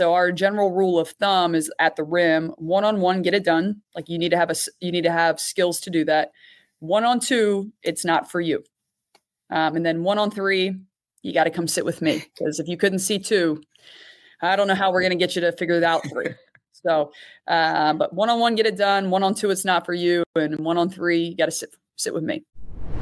So our general rule of thumb is at the rim, 1-on-1, get it done. Like you need to have skills to do that. 1-on-2, it's not for you. And then 1-on-3, you got to come sit with me, because if you couldn't see 2, I don't know how we're going to get you to figure it out 3. So, but 1-on-1, get it done. 1-on-2, it's not for you. And 1-on-3, you got to sit with me.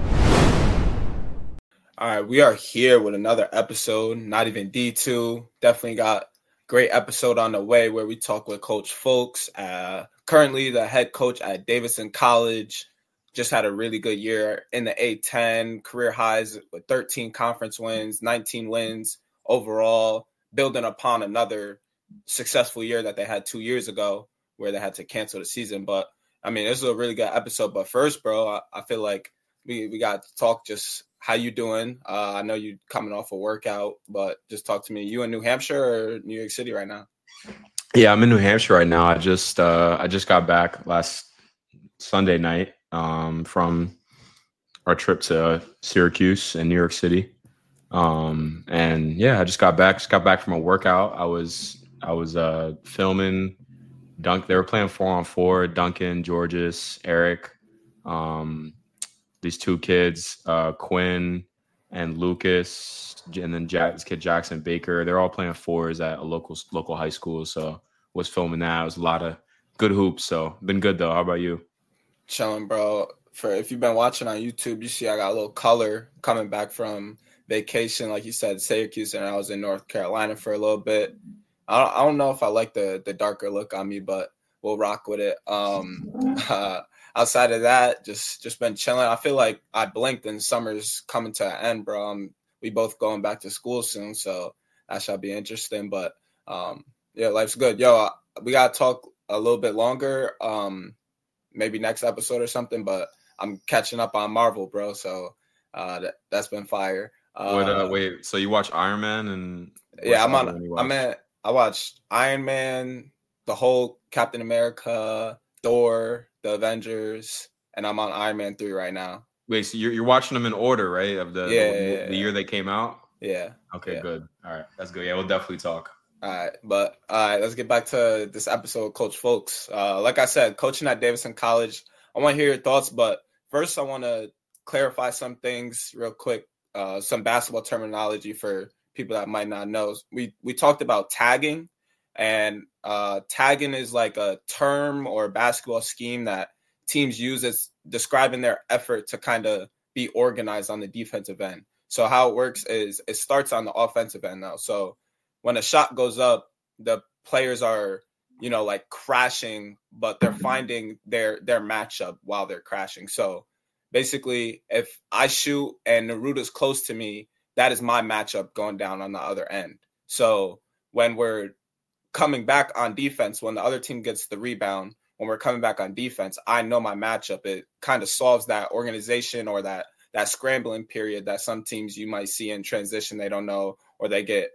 All right, we are here with another episode, Not Even D2. Definitely got great episode on the way where we talk with Coach Folks, currently the head coach at Davidson College. Just had a really good year in the A-10, career highs with 13 conference wins, 19 wins overall, building upon another successful year that they had 2 years ago where they had to cancel the season. But, I mean, this is a really good episode. But first, bro, I feel like we got to talk just how you doing. I know you coming off a workout, but just talk to me. You in New Hampshire or New York City right now? Yeah, I'm in New Hampshire right now. I just got back last Sunday night from our trip to Syracuse and New York City. And yeah, I just got back from a workout. I was filming Dunk. They were playing 4-on-4, Duncan, Georges, Eric, these 2 kids, Quinn and Lucas, and then this kid Jackson Baker. They're all playing 4s at a local high school. So was filming that. It was a lot of good hoops. So been good though. How about you? Chilling, bro. If you've been watching on YouTube, you see I got a little color coming back from vacation, like you said, Syracuse, and I was in North Carolina for a little bit. I don't know if I like the darker look on me, but we'll rock with it. Outside of that, just been chilling. I feel like I blinked and summer's coming to an end, bro. We both going back to school soon, so that shall be interesting. But yeah, life's good. Yo, we gotta talk a little bit longer. Maybe next episode or something. But I'm catching up on Marvel, bro. So that's been fire. Wait, so you watch Iron Man and yeah, I watched Iron Man, the whole Captain America, Thor, the Avengers, and I'm on Iron Man 3 right now. Wait, so you're watching them in order, right? Of the year they came out? Yeah. Okay, yeah. Good. All right, that's good. Yeah, we'll definitely talk. All right, let's get back to this episode of Coach Folks. Like I said, coaching at Davidson College. I want to hear your thoughts, but first I want to clarify some things real quick, some basketball terminology for people that might not know. We talked about tagging, and tagging is like a term or basketball scheme that teams use as describing their effort to kind of be organized on the defensive end. So how it works is it starts on the offensive end now. So when a shot goes up, the players are, like crashing, but they're finding their matchup while they're crashing. So basically, if I shoot and Naruta's close to me, that is my matchup going down on the other end. So when we're coming back on defense, when the other team gets the rebound, when we're coming back on defense, I know my matchup. It kind of solves that organization or that scrambling period that some teams you might see in transition. They don't know, or they get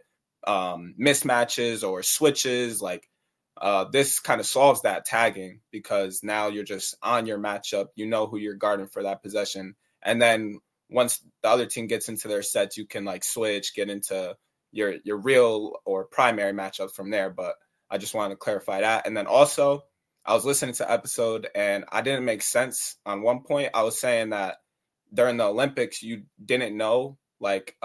mismatches or switches. Like this kind of solves that tagging, because now you're just on your matchup. You know who you're guarding for that possession. And then once the other team gets into their sets, you can like switch, get into your real or primary matchup from there. But I just wanted to clarify that. And then also, I was listening to episode and I didn't make sense on one point. I was saying that during the Olympics, you didn't know like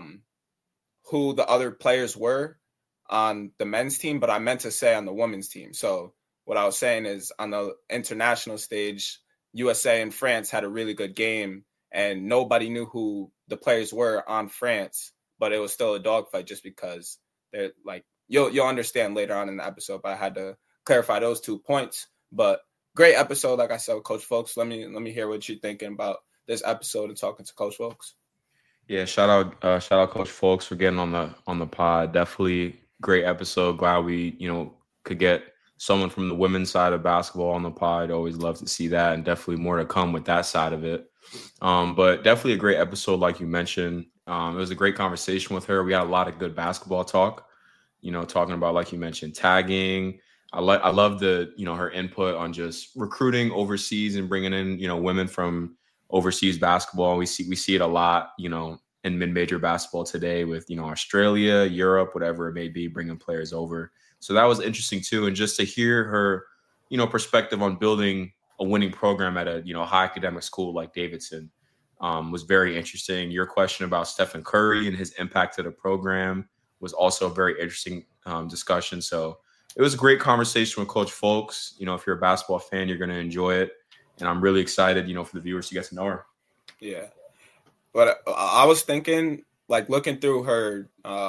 who the other players were on the men's team, but I meant to say on the women's team. So what I was saying is on the international stage, USA and France had a really good game and nobody knew who the players were on France, but it was still a dogfight just because they're like, you'll understand later on in the episode, but I had to clarify those 2 points. But great episode. Like I said, Coach Folks, let me hear what you're thinking about this episode and talking to Coach Folks. Yeah, shout out Coach Folks for getting on the pod. Definitely great episode. Glad we, could get someone from the women's side of basketball on the pod. Always love to see that, and definitely more to come with that side of it. But definitely a great episode, like you mentioned. It was a great conversation with her. We had a lot of good basketball talk, talking about, like you mentioned, tagging. I love the, her input on just recruiting overseas and bringing in, women from overseas basketball. We see it a lot, in mid-major basketball today with, Australia, Europe, whatever it may be, bringing players over. So that was interesting too. And just to hear her, perspective on building a winning program at a, high academic school like Davidson was very interesting. Your question about Stephen Curry and his impact to the program was also a very interesting discussion. So it was a great conversation with Coach Folks. If you're a basketball fan, you're going to enjoy it. And I'm really excited, for the viewers to get to know her. Yeah. But I was thinking, like, looking through her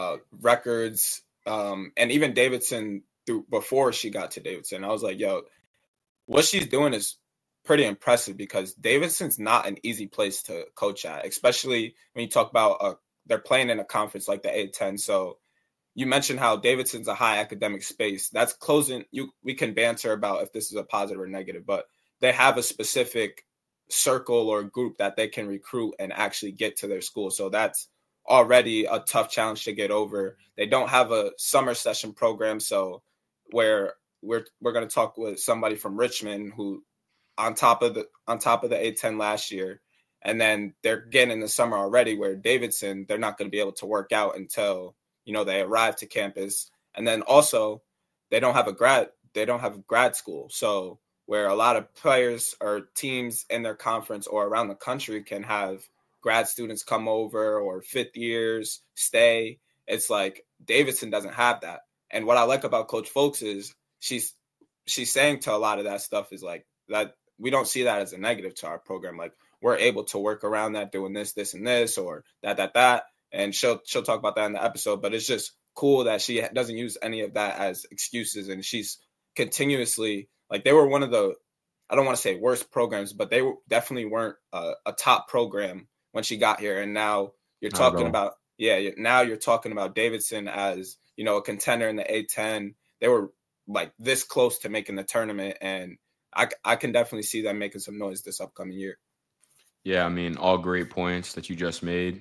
records and even Davidson before she got to Davidson, I was like, yo, what she's doing is pretty impressive because Davidson's not an easy place to coach at, especially when you talk about they're playing in a conference like the A10. So you mentioned how Davidson's a high academic space. That's closing. We can banter about if this is a positive or negative, but they have a specific circle or group that they can recruit and actually get to their school. So that's already a tough challenge to get over. They don't have a summer session program. So where we're going to talk with somebody from Richmond who on top of the A10 last year, and then they're getting in the summer already, where Davidson, they're not going to be able to work out until, they arrive to campus. And then also they don't have a grad school. So where a lot of players or teams in their conference or around the country can have grad students come over or fifth years stay, it's like Davidson doesn't have that. And what I like about Coach Folks is she's saying to a lot of that stuff is like that we don't see that as a negative to our program. Like, we're able to work around that, doing this, and this, or that. And she'll talk about that in the episode, but it's just cool that she doesn't use any of that as excuses. And she's continuously, like, they were one of the, I don't want to say worst programs, but they definitely weren't a top program when she got here. And now you're talking about, now you're talking about Davidson as, a contender in the A10. They were like this close to making the tournament. And I can definitely see them making some noise this upcoming year. Yeah, I mean, all great points that you just made.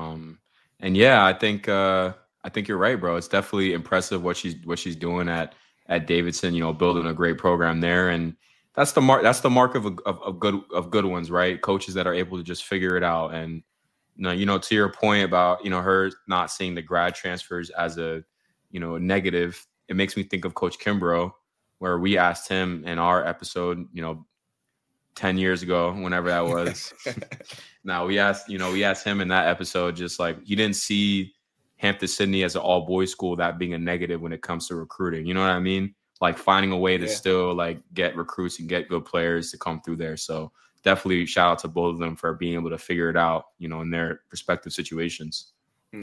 And yeah, I think you're right, bro. It's definitely impressive what she's doing at Davidson. Building a great program there, and that's the mark. That's the mark of good ones, right? Coaches that are able to just figure it out. And to your point about her not seeing the grad transfers as a negative, it makes me think of Coach Kimbrough, where we asked him in our episode, 10 years ago, whenever that was. Now we asked him in that episode, just like, you didn't see Hampton-Sydney as an all boys school, that being a negative when it comes to recruiting. You know what I mean? Like, finding a way to still like get recruits and get good players to come through there. So definitely shout out to both of them for being able to figure it out, in their respective situations.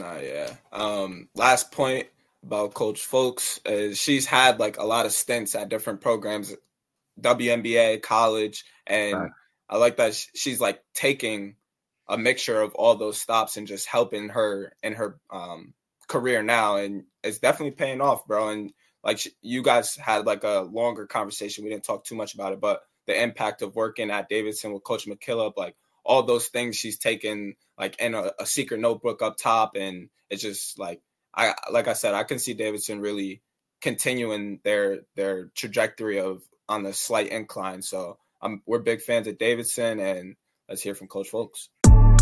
Last point about Coach Folks is she's had like a lot of stints at different programs, WNBA, college, and right. I like that she's like taking a mixture of all those stops and just helping her in her career now, and it's definitely paying off, bro. And like you guys had like a longer conversation, we didn't talk too much about it, but the impact of working at Davidson with Coach McKillop, like all those things she's taken like in a secret notebook up top, and it's just like I said, I can see Davidson really continuing their trajectory of on the slight incline. So we're big fans of Davidson, and let's hear from Coach Folks.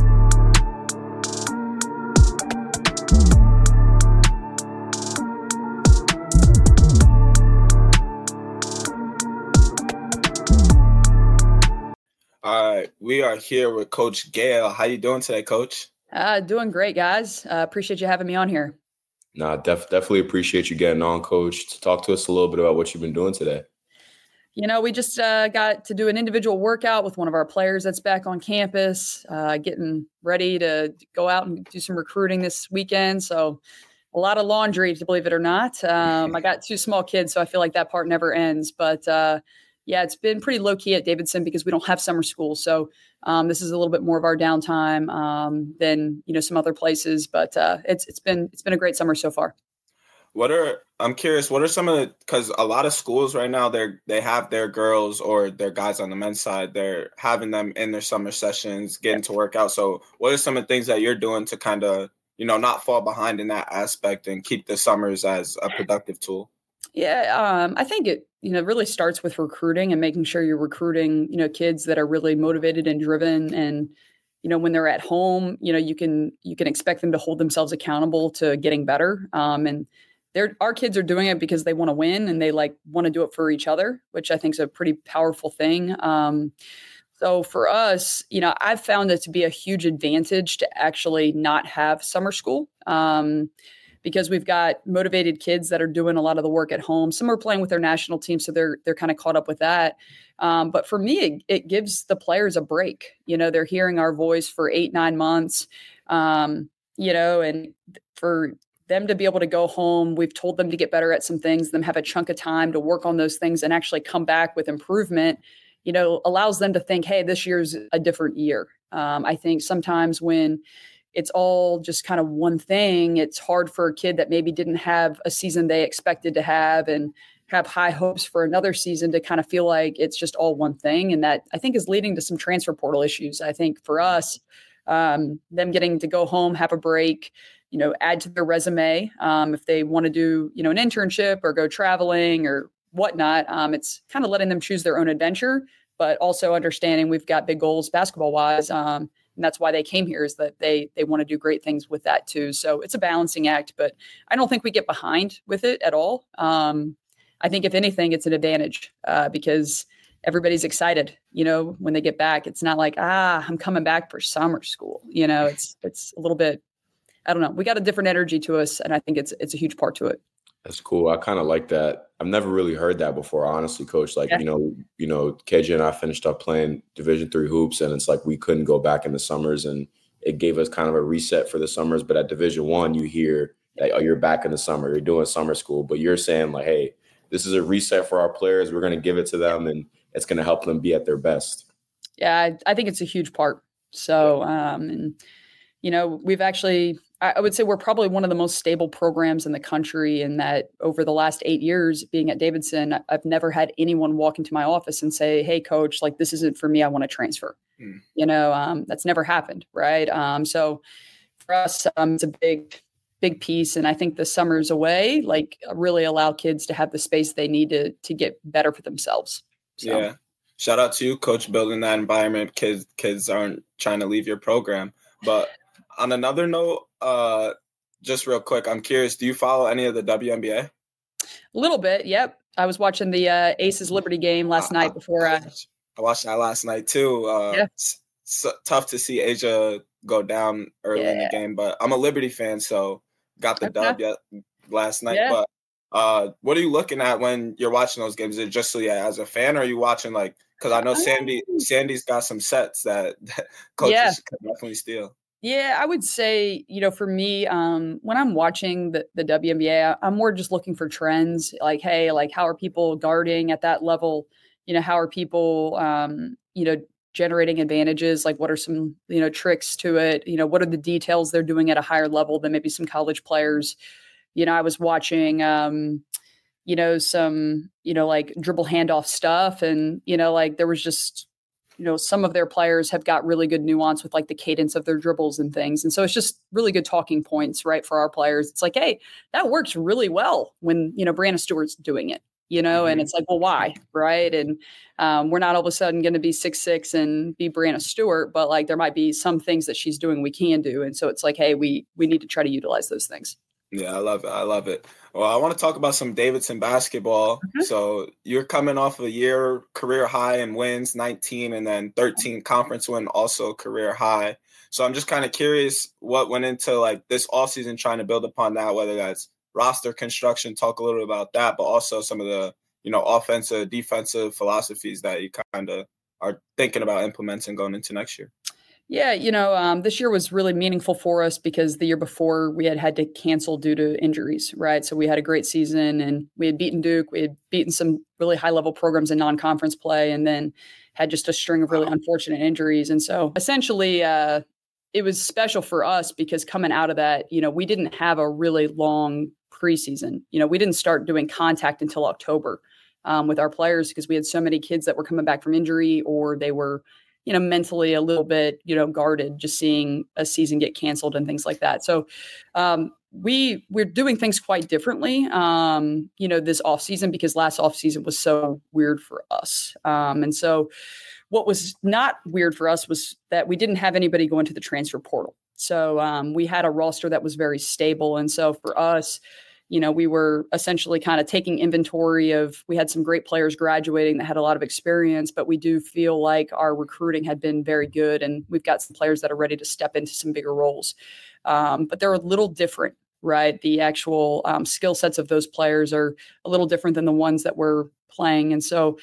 All right, we are here with Coach Gayle. How you doing today, Coach? Doing great, guys. Appreciate you having me on here. No, definitely appreciate you getting on, Coach, to talk to us a little bit about what you've been doing today. We just got to do an individual workout with one of our players that's back on campus, getting ready to go out and do some recruiting this weekend. So a lot of laundry, to believe it or not. I got 2 small kids, so I feel like that part never ends. But yeah, it's been pretty low key at Davidson because we don't have summer school. So this is a little bit more of our downtime than some other places. But it's been a great summer so far. I'm curious, what are some of because a lot of schools right now, they have their girls or their guys on the men's side, they're having them in their summer sessions, getting to work out. So what are some of the things that you're doing to kind of, not fall behind in that aspect and keep the summers as a productive tool? Yeah, I think it, really starts with recruiting and making sure you're recruiting, kids that are really motivated and driven. And, when they're at home, you can expect them to hold themselves accountable to getting better. And our kids are doing it because they want to win and they like want to do it for each other, which I think is a pretty powerful thing. So for us, I've found it to be a huge advantage to actually not have summer school. Because we've got motivated kids that are doing a lot of the work at home. Some are playing with their national team, so they're kind of caught up with that. But for me, it gives the players a break. They're hearing our voice for 8-9 months, and for them to be able to go home, we've told them to get better at some things, them have a chunk of time to work on those things and actually come back with improvement, allows them to think, hey, this year's a different year. I think sometimes when it's all just kind of one thing, it's hard for a kid that maybe didn't have a season they expected to have and have high hopes for another season to kind of feel like it's just all one thing. And that I think is leading to some transfer portal issues. I think for us, them getting to go home, have a break, add to their resume. If they want to do, an internship or go traveling or whatnot, it's kind of letting them choose their own adventure, but also understanding we've got big goals basketball wise. And that's why they came here, is that they want to do great things with that too. So it's a balancing act, but I don't think we get behind with it at all. I think if anything, it's an advantage because everybody's excited, when they get back. It's not like, I'm coming back for summer school. It's a little bit, I don't know. We got a different energy to us. And I think it's a huge part to it. That's cool. I kind of like that. I've never really heard that before, honestly, Coach. Like, KJ and I finished up playing Division III hoops, and it's like we couldn't go back in the summers, and it gave us kind of a reset for the summers. But at Division I, you hear that, oh, you're back in the summer, you're doing summer school, but you're saying like, hey, this is a reset for our players. We're going to give it to them, and it's going to help them be at their best. Yeah, I think it's a huge part. So, we've actually, I would say we're probably one of the most stable programs in the country, in that over the last 8 years being at Davidson, I've never had anyone walk into my office and say, hey, coach, like, this isn't for me, I want to transfer. That's never happened. Right. So for us, it's a big piece. And I think the summers away, like, really allow kids to have the space they need to get better for themselves. So. Yeah. Shout out to you, Coach, building that environment. Kids aren't trying to leave your program. But on another note, just real quick, I'm curious, do you follow any of the WNBA? A little bit, yep. I was watching the Aces Liberty game last night before. I watched that last night too. It's tough to see Asia go down early in the game, but I'm a Liberty fan, so got the dub last night. Yeah. But what are you looking at when you're watching those games? Is it just as a fan, or are you watching because I know Sandy's got some sets that coaches can definitely steal. Yeah, I would say, for me, when I'm watching the WNBA, I'm more just looking for trends. Like, hey, like, how are people guarding at that level? How are people, generating advantages? Like, what are some, tricks to it? What are the details they're doing at a higher level than maybe some college players? I was watching, some, like dribble handoff stuff. And, there was just, some of their players have got really good nuance with like the cadence of their dribbles and things. And so it's just really good talking points, right, for our players. It's like, hey, that works really well when, Brianna Stewart's doing it, and it's like, well, why? Right. And we're not all of a sudden going to be 6'6" and be Brianna Stewart, but like there might be some things that she's doing we can do. And so it's like, hey, we need to try to utilize those things. Yeah, I love it. Well, I want to talk about some Davidson basketball. Mm-hmm. So you're coming off a year career high in wins, 19, and then 13 conference win, also career high. So I'm just kind of curious what went into like this offseason trying to build upon that, whether that's roster construction, talk a little bit about that, but also some of the, offensive, defensive philosophies that you kind of are thinking about implementing going into next year. Yeah, this year was really meaningful for us because the year before we had to cancel due to injuries, right? So we had a great season and we had beaten Duke. We had beaten some really high-level programs in non-conference play and then had just a string of really unfortunate injuries. And so essentially it was special for us because coming out of that, we didn't have a really long preseason. We didn't start doing contact until October with our players because we had so many kids that were coming back from injury or they were mentally a little bit, guarded, just seeing a season get canceled and things like that. So we're doing things quite differently, this off season because last off season was so weird for us. And so what was not weird for us was that we didn't have anybody go into the transfer portal. So we had a roster that was very stable. And so for us, we were essentially kind of taking inventory of, we had some great players graduating that had a lot of experience, but we do feel like our recruiting had been very good, and we've got some players that are ready to step into some bigger roles. But they're a little different, right? The actual skill sets of those players are a little different than the ones that we're playing. And so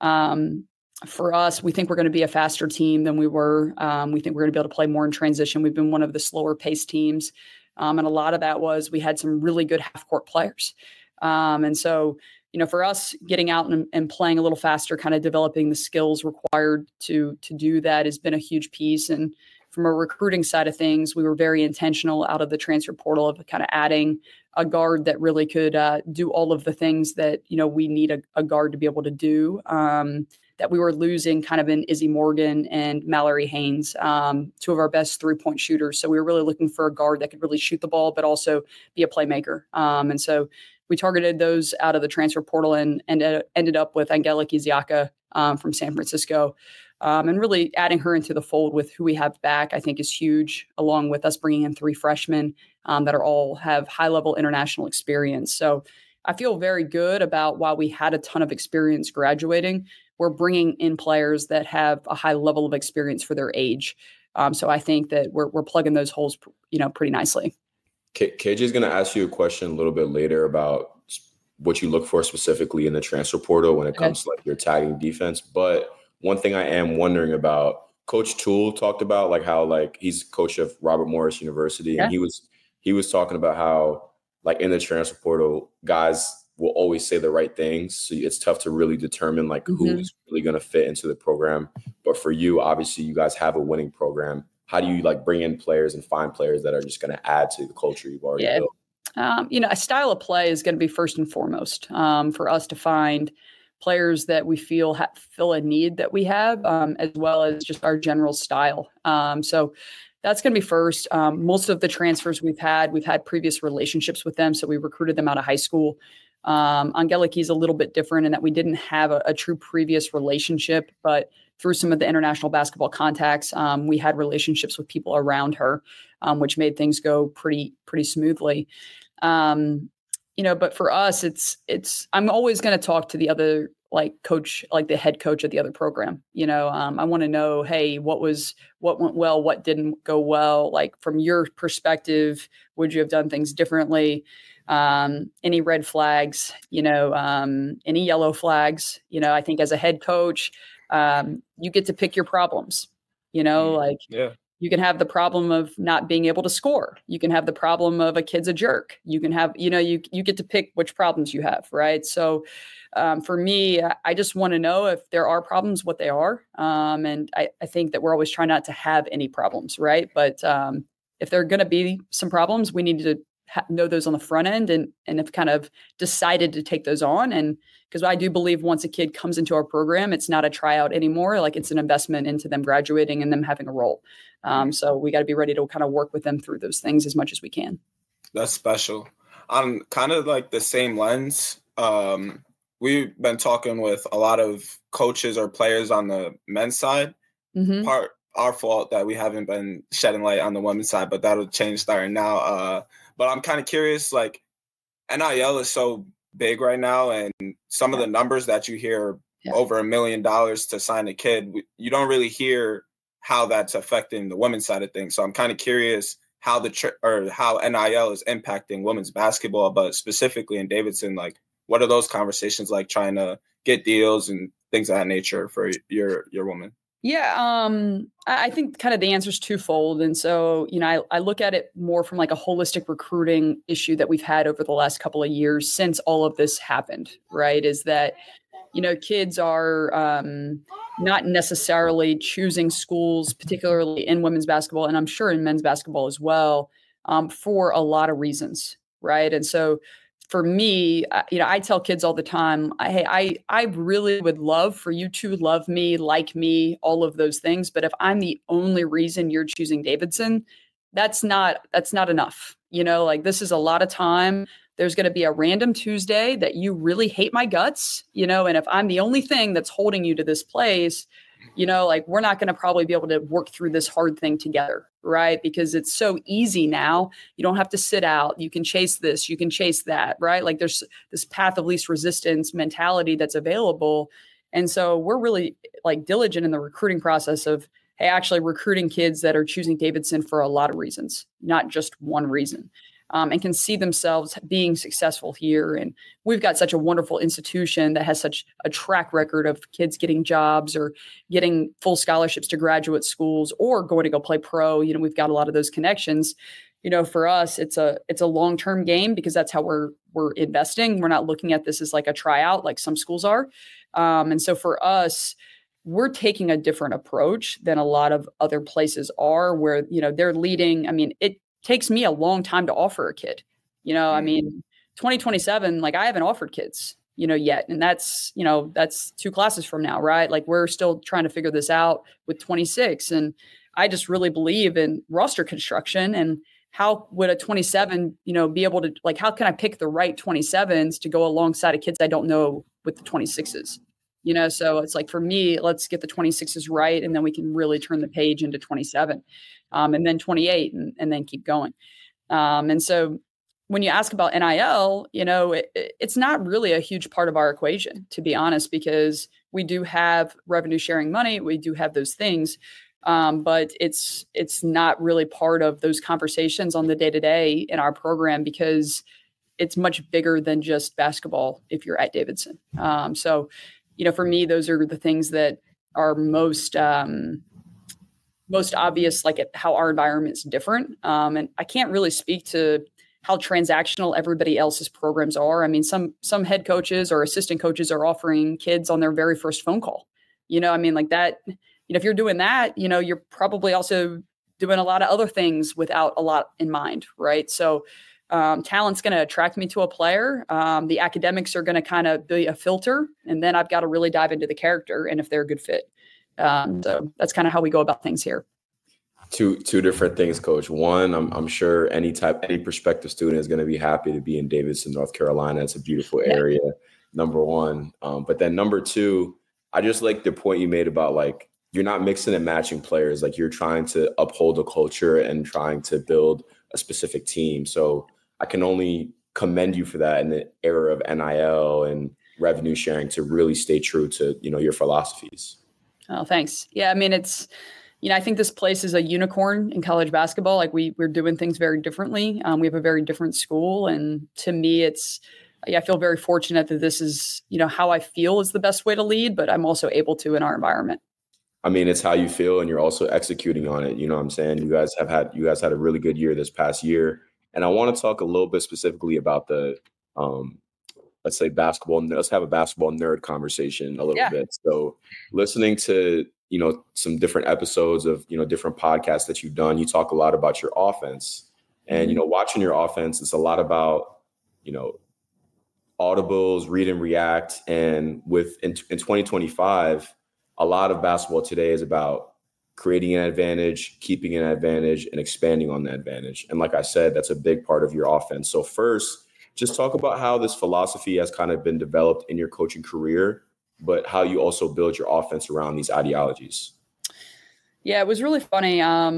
for us, we think we're going to be a faster team than we were. We think we're going to be able to play more in transition. We've been one of the slower paced teams. And a lot of that was we had some really good half court players. And so, for us getting out and playing a little faster, kind of developing the skills required to do that has been a huge piece. And from a recruiting side of things, we were very intentional out of the transfer portal of kind of adding a guard that really could do all of the things that, we need a guard to be able to do, that we were losing kind of in Izzy Morgan and Mallory Haynes, two of our best 3-point shooters. So we were really looking for a guard that could really shoot the ball, but also be a playmaker. And so we targeted those out of the transfer portal and ended up with Angelique Iziaka from San Francisco. And really adding her into the fold with who we have back, I think is huge, along with us bringing in 3 freshmen that are all have high-level international experience. So I feel very good about, while we had a ton of experience graduating, we're bringing in players that have a high level of experience for their age. So I think that we're plugging those holes, pretty nicely. KJ is going to ask you a question a little bit later about what you look for specifically in the transfer portal when it comes to like your tagging defense. But one thing I am wondering about, Coach Toole talked about like how like he's coach of Robert Morris University, and he was talking about how like in the transfer portal, guys will always say the right things. So it's tough to really determine like who's really going to fit into the program. But for you, obviously you guys have a winning program. How do you like bring in players and find players that are just going to add to the culture you've already built? A style of play is going to be first and foremost for us to find players that we feel fill a need that we have, as well as just our general style. So that's going to be first. Most of the transfers we've had previous relationships with them. So we recruited them out of high school. Angelique is a little bit different in that we didn't have a true previous relationship, but through some of the international basketball contacts, we had relationships with people around her, which made things go pretty smoothly. But for us, I'm always going to talk to the other coach, like the head coach of the other program. I want to know, hey, what went well, what didn't go well? Like from your perspective, would you have done things differently? Any red flags, any yellow flags, I think as a head coach, you get to pick your problems, you can have the problem of not being able to score. You can have the problem of a kid's a jerk. You can have, you get to pick which problems you have. Right. So, for me, I just want to know if there are problems, what they are. And I think that we're always trying not to have any problems. Right. But, if there are going to be some problems, we need to know those on the front end and have kind of decided to take those on. And because I do believe once a kid comes into our program, it's not a tryout anymore. Like it's an investment into them graduating and them having a role. So we got to be ready to kind of work with them through those things as much as we can. That's special. On kind of like the same lens, we've been talking with a lot of coaches or players on the men's side. Our fault that we haven't been shedding light on the women's side, but that'll change starting now. But I'm kind of curious, like NIL is so big right now, and some of the numbers that you hear, over $1 million to sign a kid, you don't really hear how that's affecting the women's side of things. So I'm kind of curious how how NIL is impacting women's basketball, but specifically in Davidson, like what are those conversations like, trying to get deals and things of that nature for your woman? Yeah, I think kind of the answer is twofold. And so, I look at it more from like a holistic recruiting issue that we've had over the last couple of years since all of this happened, right? Is that, kids are not necessarily choosing schools, particularly in women's basketball, and I'm sure in men's basketball as well, for a lot of reasons, right? And so for me, I tell kids all the time, I really would love for you to love me, like me, all of those things. But if I'm the only reason you're choosing Davidson, that's not enough. This is a lot of time. There's going to be a random Tuesday that you really hate my guts, and if I'm the only thing that's holding you to this place, like we're not going to probably be able to work through this hard thing together, right? Because it's so easy now. You don't have to sit out. You can chase this, you can chase that, right? Like there's this path of least resistance mentality that's available. And so we're really like diligent in the recruiting process of, hey, actually recruiting kids that are choosing Davidson for a lot of reasons, not just one reason. And can see themselves being successful here. And we've got such a wonderful institution that has such a track record of kids getting jobs or getting full scholarships to graduate schools or going to go play pro. We've got a lot of those connections. For us, it's a long-term game because that's how we're investing. We're not looking at this as like a tryout like some schools are. And so for us, we're taking a different approach than a lot of other places are where, they're leading. I mean, it takes me a long time to offer a kid, 2027, like I haven't offered kids, yet. And that's 2 classes from now, right? Like we're still trying to figure this out with 26. And I just really believe in roster construction and how would a 27, be able to, like, how can I pick the right 27s to go alongside of kids I don't know with the 26s? So it's like, for me, let's get the 26s right. And then we can really turn the page into 27 and then 28 and then keep going. And so when you ask about NIL, it's not really a huge part of our equation, to be honest, because we do have revenue sharing money. We do have those things. But it's not really part of those conversations on the day-to-day in our program because it's much bigger than just basketball if you're at Davidson. So for me, those are the things that are most obvious, like how our environment's different. And I can't really speak to how transactional everybody else's programs are. I mean, some head coaches or assistant coaches are offering kids on their very first phone call. Like that, if you're doing that, you're probably also doing a lot of other things without a lot in mind, right? So talent's going to attract me to a player. The academics are going to kind of be a filter, and then I've got to really dive into the character and if they're a good fit. So that's kind of how we go about things here. Two different things, Coach. One, I'm sure any prospective student is going to be happy to be in Davidson, North Carolina. It's a beautiful area, number one. But then number two, I just like the point you made about like you're not mixing and matching players. Like you're trying to uphold a culture and trying to build a specific team. So I can only commend you for that in the era of NIL and revenue sharing to really stay true to, your philosophies. Oh, thanks. Yeah. I mean, it's, I think this place is a unicorn in college basketball. Like we're doing things very differently. We have a very different school. And to me, I feel very fortunate that this is, how I feel is the best way to lead, but I'm also able to in our environment. I mean, it's how you feel and you're also executing on it. You know what I'm saying? You guys had a really good year this past year. And I want to talk a little bit specifically about the, let's say basketball. Let's have a basketball nerd conversation a little bit. So listening to, some different episodes of, different podcasts that you've done, you talk a lot about your offense and, watching your offense, it's a lot about, audibles, read and react. And in 2025, a lot of basketball today is about creating an advantage, keeping an advantage, and expanding on that advantage. And like I said, that's a big part of your offense. So first, just talk about how this philosophy has kind of been developed in your coaching career, but how you also build your offense around these ideologies. Yeah, it was really funny.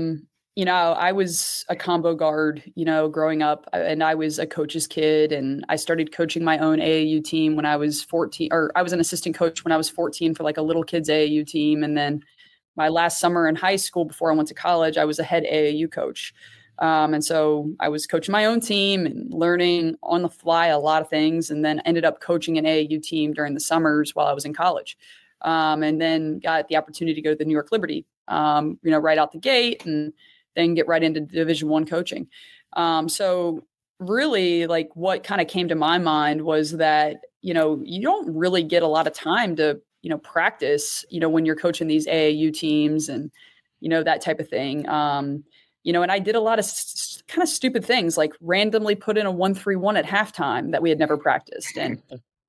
I was a combo guard, growing up, and I was a coach's kid, and I started coaching my own AAU team when I was 14, or I was an assistant coach when I was 14 for like a little kids AAU team. And then my last summer in high school before I went to college, I was a head AAU coach. And so I was coaching my own team and learning on the fly a lot of things, and then ended up coaching an AAU team during the summers while I was in college. And then got the opportunity to go to the New York Liberty, right out the gate, and then get right into Division I coaching. So really, like, what kind of came to my mind was that, you don't really get a lot of time to, practice, when you're coaching these AAU teams and, that type of thing. And I did a lot of kind of stupid things, like randomly put in a 1-3-1 at halftime that we had never practiced. And,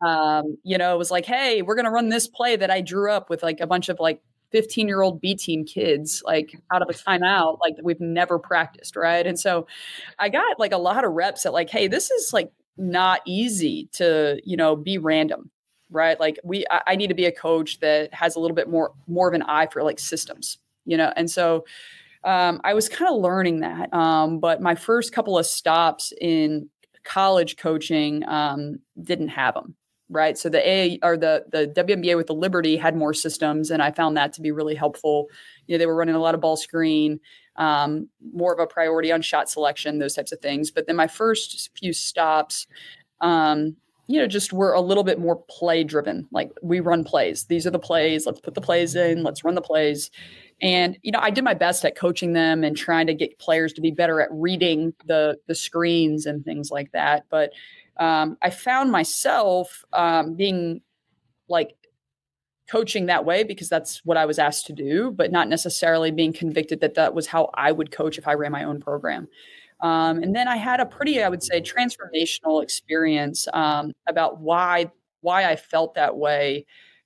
it was like, hey, we're going to run this play that I drew up with like a bunch of like 15-year-old B team kids, like out of a timeout, like we've never practiced. Right. And so I got like a lot of reps at like, hey, this is like not easy to, be random. right? Like I need to be a coach that has a little bit more of an eye for like systems, and so I was kind of learning that. But my first couple of stops in college coaching didn't have them, right? So the WNBA with the Liberty had more systems, and I found that to be really helpful. They were running a lot of ball screen, more of a priority on shot selection, those types of things. But then my first few stops, just were a little bit more play driven. Like, we run plays. These are the plays. Let's put the plays in. Let's run the plays. And, I did my best at coaching them and trying to get players to be better at reading the screens and things like that. But I found myself being like coaching that way because that's what I was asked to do, but not necessarily being convicted that that was how I would coach if I ran my own program. And then I had a pretty, I would say, transformational experience about why I felt that way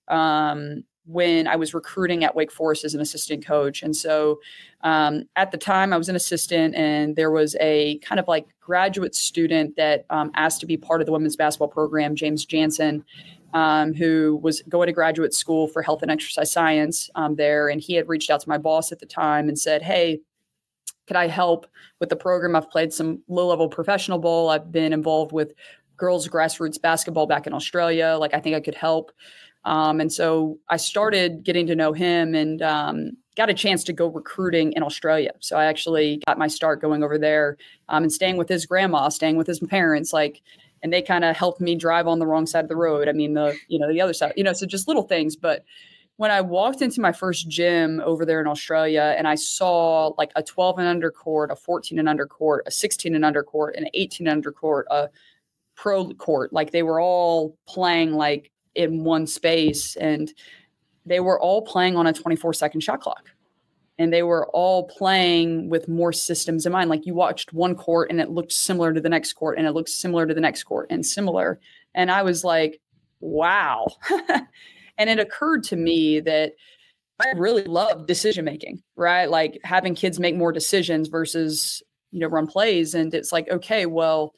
when I was recruiting at Wake Forest as an assistant coach. And so at the time I was an assistant, and there was a kind of like graduate student that asked to be part of the women's basketball program, James Jansen, who was going to graduate school for health and exercise science there. And he had reached out to my boss at the time and said, "Hey, could I help with the program? I've played some low-level professional ball. I've been involved with girls grassroots basketball back in Australia. Like, I think I could help." And so I started getting to know him and got a chance to go recruiting in Australia. So I actually got my start going over there and staying with his grandma, staying with his parents, and they kind of helped me drive on the wrong side of the road. I mean, the other side, so just little things. But when I walked into my first gym over there in Australia and I saw like a 12 and under court, a 14 and under court, a 16 and under court, an 18 and under court, a pro court, like they were all playing like in one space, and they were all playing on a 24-second shot clock. And they were all playing with more systems in mind. Like, you watched one court and it looked similar to the next court, and it looked similar to the next court and similar. And I was like, wow. And it occurred to me that I really love decision-making, right? Like having kids make more decisions versus, run plays. And it's like, okay, well,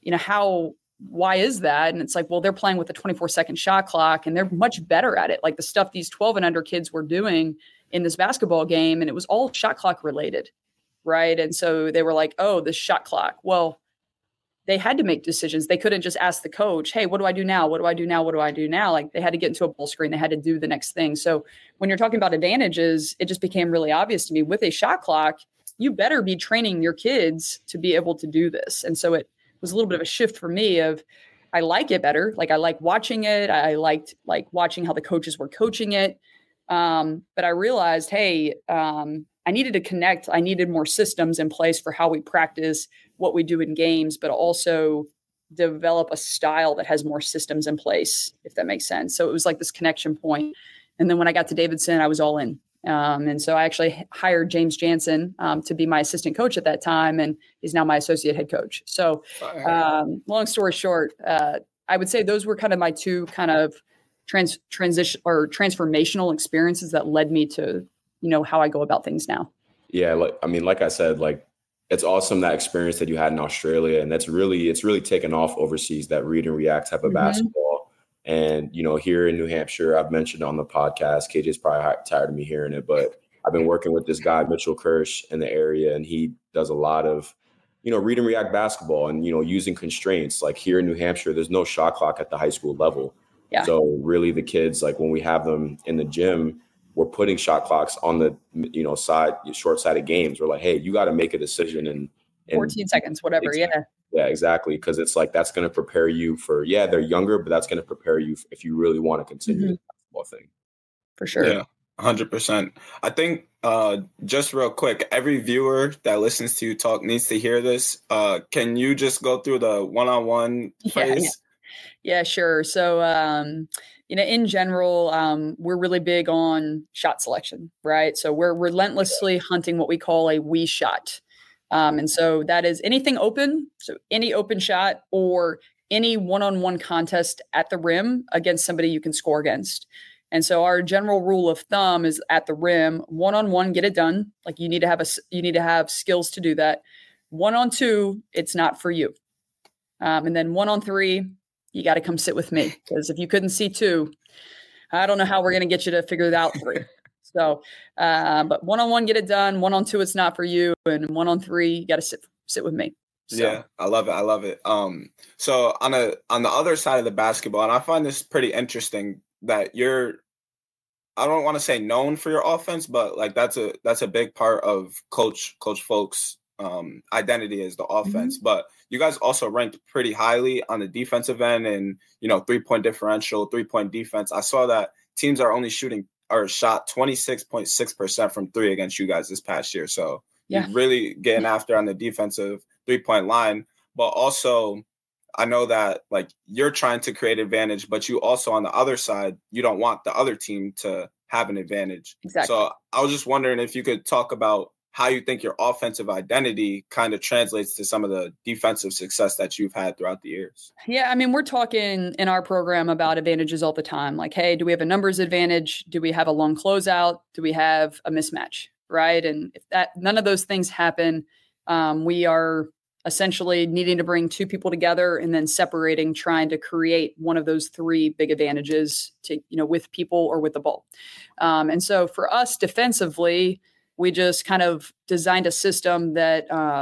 why is that? And it's like, well, they're playing with a 24-second shot clock and they're much better at it. Like the stuff these 12 and under kids were doing in this basketball game, and it was all shot clock related, right? And so they were like, oh, the shot clock. Well, they had to make decisions. They couldn't just ask the coach, "Hey, what do I do now? What do I do now? What do I do now?" Like, they had to get into a ball screen. They had to do the next thing. So when you're talking about advantages, it just became really obvious to me with a shot clock, you better be training your kids to be able to do this. And so it was a little bit of a shift for me of, I like it better. Like, I like watching it. I liked like watching how the coaches were coaching it. But I realized, hey, I needed to connect. I needed more systems in place for how we practice, what we do in games, but also develop a style that has more systems in place, if that makes sense. So it was like this connection point. And then when I got to Davidson, I was all in. And so I actually hired James Jansen to be my assistant coach at that time, and he's now my associate head coach. So long story short, I would say those were kind of my two kind of transition or transformational experiences that led me to, how I go about things now. Yeah. Like I said, like, it's awesome that experience that you had in Australia, and it's really taken off overseas, that read and react type of basketball. And, here in New Hampshire, I've mentioned on the podcast, KJ's probably tired of me hearing it, but I've been working with this guy, Mitchell Kirsch, in the area, and he does a lot of, read and react basketball and, using constraints. Like, here in New Hampshire, there's no shot clock at the high school level. Yeah. So really the kids, like when we have them in the gym, we're putting shot clocks on the, short-sided games. We're like, hey, you got to make a decision in 14 seconds, whatever. Yeah. Yeah, exactly. Because it's like, that's going to prepare you for, they're younger, but that's going to prepare you if you really want to continue the basketball thing. For sure. Yeah, 100%. I think just real quick, every viewer that listens to you talk needs to hear this. Can you just go through the one-on-one phase? Yeah, sure. So, in general, we're really big on shot selection, right? So we're relentlessly hunting what we call a we shot. And so that is anything open. So any open shot or any one-on-one contest at the rim against somebody you can score against. And so our general rule of thumb is at the rim, one-on-one, get it done. Like, you need to have skills to do that. 1-on-2, it's not for you. And then 1-on-3, you got to come sit with me, because if you couldn't see 2, I don't know how we're going to get you to figure it out 3. So, but 1-on-1, get it done. 1-on-2, it's not for you. And 1-on-3, you got to sit with me. So. Yeah, I love it. I love it. So on the other side of the basketball, and I find this pretty interesting that I don't want to say known for your offense, but like that's a big part of Coach Folks' identity is the offense. But you guys also ranked pretty highly on the defensive end, and 3-point differential, 3-point defense. I saw that teams are only shot 26.6% from 3 against you guys this past year. So you're really getting after on the defensive 3-point line. But also, I know that like you're trying to create advantage, but you also on the other side, you don't want the other team to have an advantage. Exactly. So I was just wondering if you could talk about how you think your offensive identity kind of translates to some of the defensive success that you've had throughout the years. Yeah, I mean, we're talking in our program about advantages all the time. Like, hey, do we have a numbers advantage? Do we have a long closeout? Do we have a mismatch? Right. And if none of those things happen, we are essentially needing to bring 2 people together and then separating, trying to create one of those 3 big advantages to, with people or with the ball. And so for us defensively, we just kind of designed a system that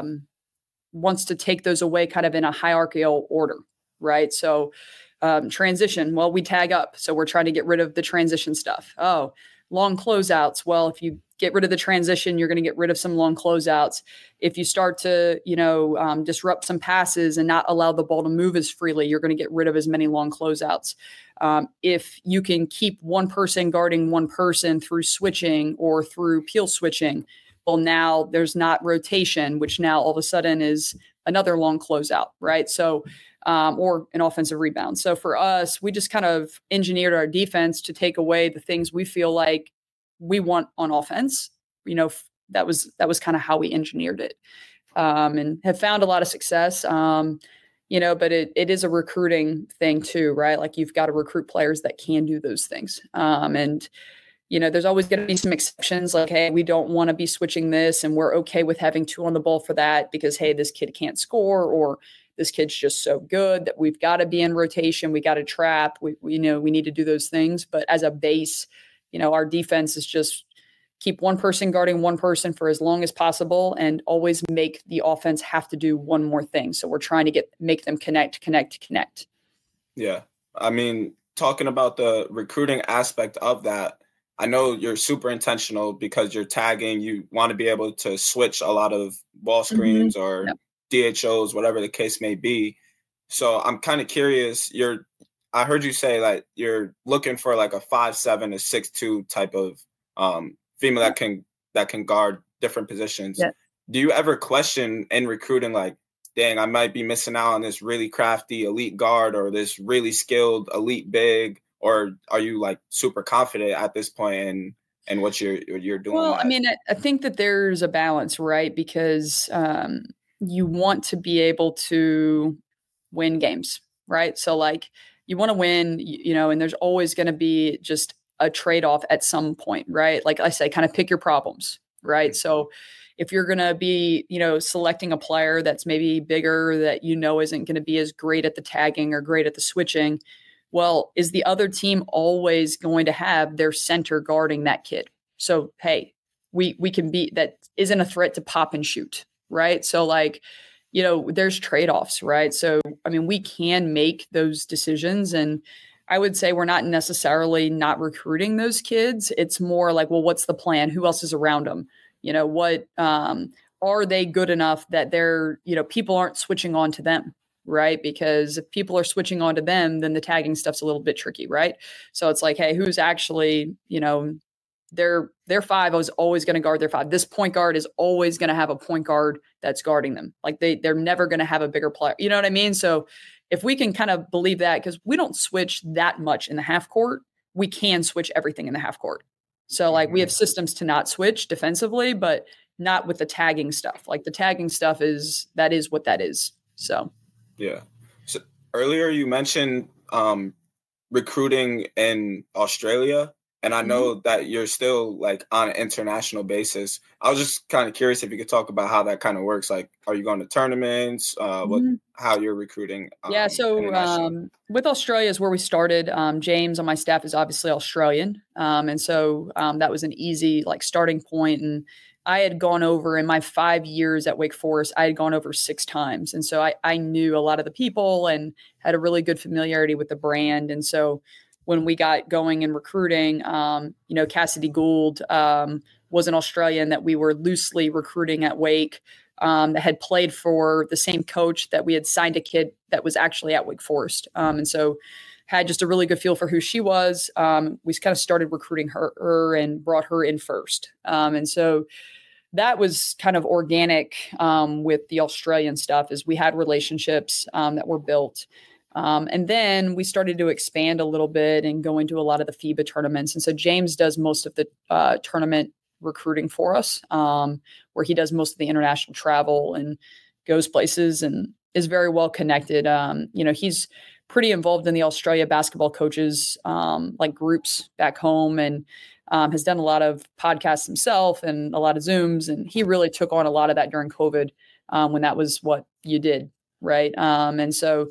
wants to take those away kind of in a hierarchical order, right? So transition, well, we tag up. So we're trying to get rid of the transition stuff. Oh, long closeouts. Well, if you get rid of the transition, you're going to get rid of some long closeouts. If you start to, disrupt some passes and not allow the ball to move as freely, you're going to get rid of as many long closeouts. If you can keep one person guarding one person through switching or through peel switching, well, now there's not rotation, which now all of a sudden is another long closeout, right? So, or an offensive rebound. So for us, we just kind of engineered our defense to take away the things we feel like we want on offense. That was kind of how we engineered it, and have found a lot of success. But it is a recruiting thing too, right? Like you've got to recruit players that can do those things. And there's always going to be some exceptions like, hey, we don't want to be switching this and we're okay with having 2 on the ball for that because, hey, this kid can't score or this kid's just so good that we've got to be in rotation. We got to trap. We need to do those things. But as a base, our defense is just keep one person guarding one person for as long as possible and always make the offense have to do one more thing. So we're trying to make them connect. Yeah. I mean, talking about the recruiting aspect of that, I know you're super intentional because you're tagging. You want to be able to switch a lot of ball screens or DHOs, whatever the case may be. So I'm kind of curious. I heard you say that you're looking for like a 5'7" to 6'2" type of female that can guard different positions. Yeah. Do you ever question in recruiting like, dang, I might be missing out on this really crafty elite guard or this really skilled elite big? Or are you like super confident at this point in what you're doing? Well, I mean, I think that there's a balance, right? Because you want to be able to win games, right? So like you want to win, and there's always going to be just a trade-off at some point, right? Like I say, kind of pick your problems, right? So if you're going to be, selecting a player that's maybe bigger that isn't going to be as great at the tagging or great at the switching, well, is the other team always going to have their center guarding that kid? So, hey, we can be, that isn't a threat to pop and shoot, right? So like, there's trade-offs, right? So, I mean, we can make those decisions, and I would say we're not necessarily not recruiting those kids. It's more like, well, what's the plan? Who else is around them? What are they good enough that they're, people aren't switching on to them, right? Because if people are switching on to them, then the tagging stuff's a little bit tricky, right? So it's like, hey, who's actually, their 5 is always going to guard their 5. This point guard is always going to have a point guard that's guarding them. Like they're never going to have a bigger player. You know what I mean? So if we can kind of believe that, because we don't switch that much in the half court, we can switch everything in the half court. So like we have systems to not switch defensively, but not with the tagging stuff. Like the tagging stuff is what that is. So. Yeah. So earlier you mentioned recruiting in Australia. And I know that you're still like on an international basis. I was just kind of curious if you could talk about how that kind of works. Like, are you going to tournaments? How you're recruiting? Yeah. So with Australia is where we started. James on my staff is obviously Australian. And so that was an easy like starting point. And I had gone over in my 5 years at Wake Forest, I had gone over 6 times. And so I knew a lot of the people and had a really good familiarity with the brand. And so when we got going in recruiting, Cassidy Gould was an Australian that we were loosely recruiting at Wake that had played for the same coach that we had signed a kid that was actually at Wake Forest. And so had just a really good feel for who she was. We kind of started recruiting her and brought her in first. And so that was kind of organic with the Australian stuff as we had relationships that were built. And then we started to expand a little bit and go into a lot of the FIBA tournaments. And so James does most of the tournament recruiting for us, where he does most of the international travel and goes places and is very well connected. He's pretty involved in the Australia basketball coaches, like groups back home, and has done a lot of podcasts himself and a lot of Zooms. And he really took on a lot of that during COVID when that was what you did. Right. And so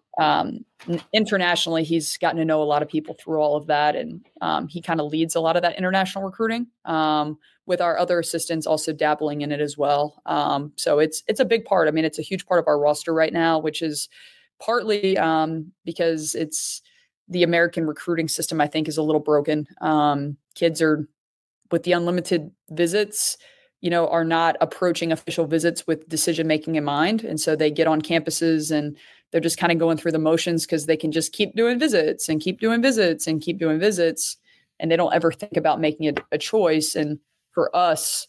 internationally, he's gotten to know a lot of people through all of that. And he kind of leads a lot of that international recruiting with our other assistants also dabbling in it as well. So it's a big part. I mean, it's a huge part of our roster right now, which is partly because it's the American recruiting system, I think, is a little broken. Kids are with the unlimited visits, are not approaching official visits with decision-making in mind. And so they get on campuses and they're just kind of going through the motions because they can just keep doing visits and keep doing visits and keep doing visits. And they don't ever think about making a choice. And for us,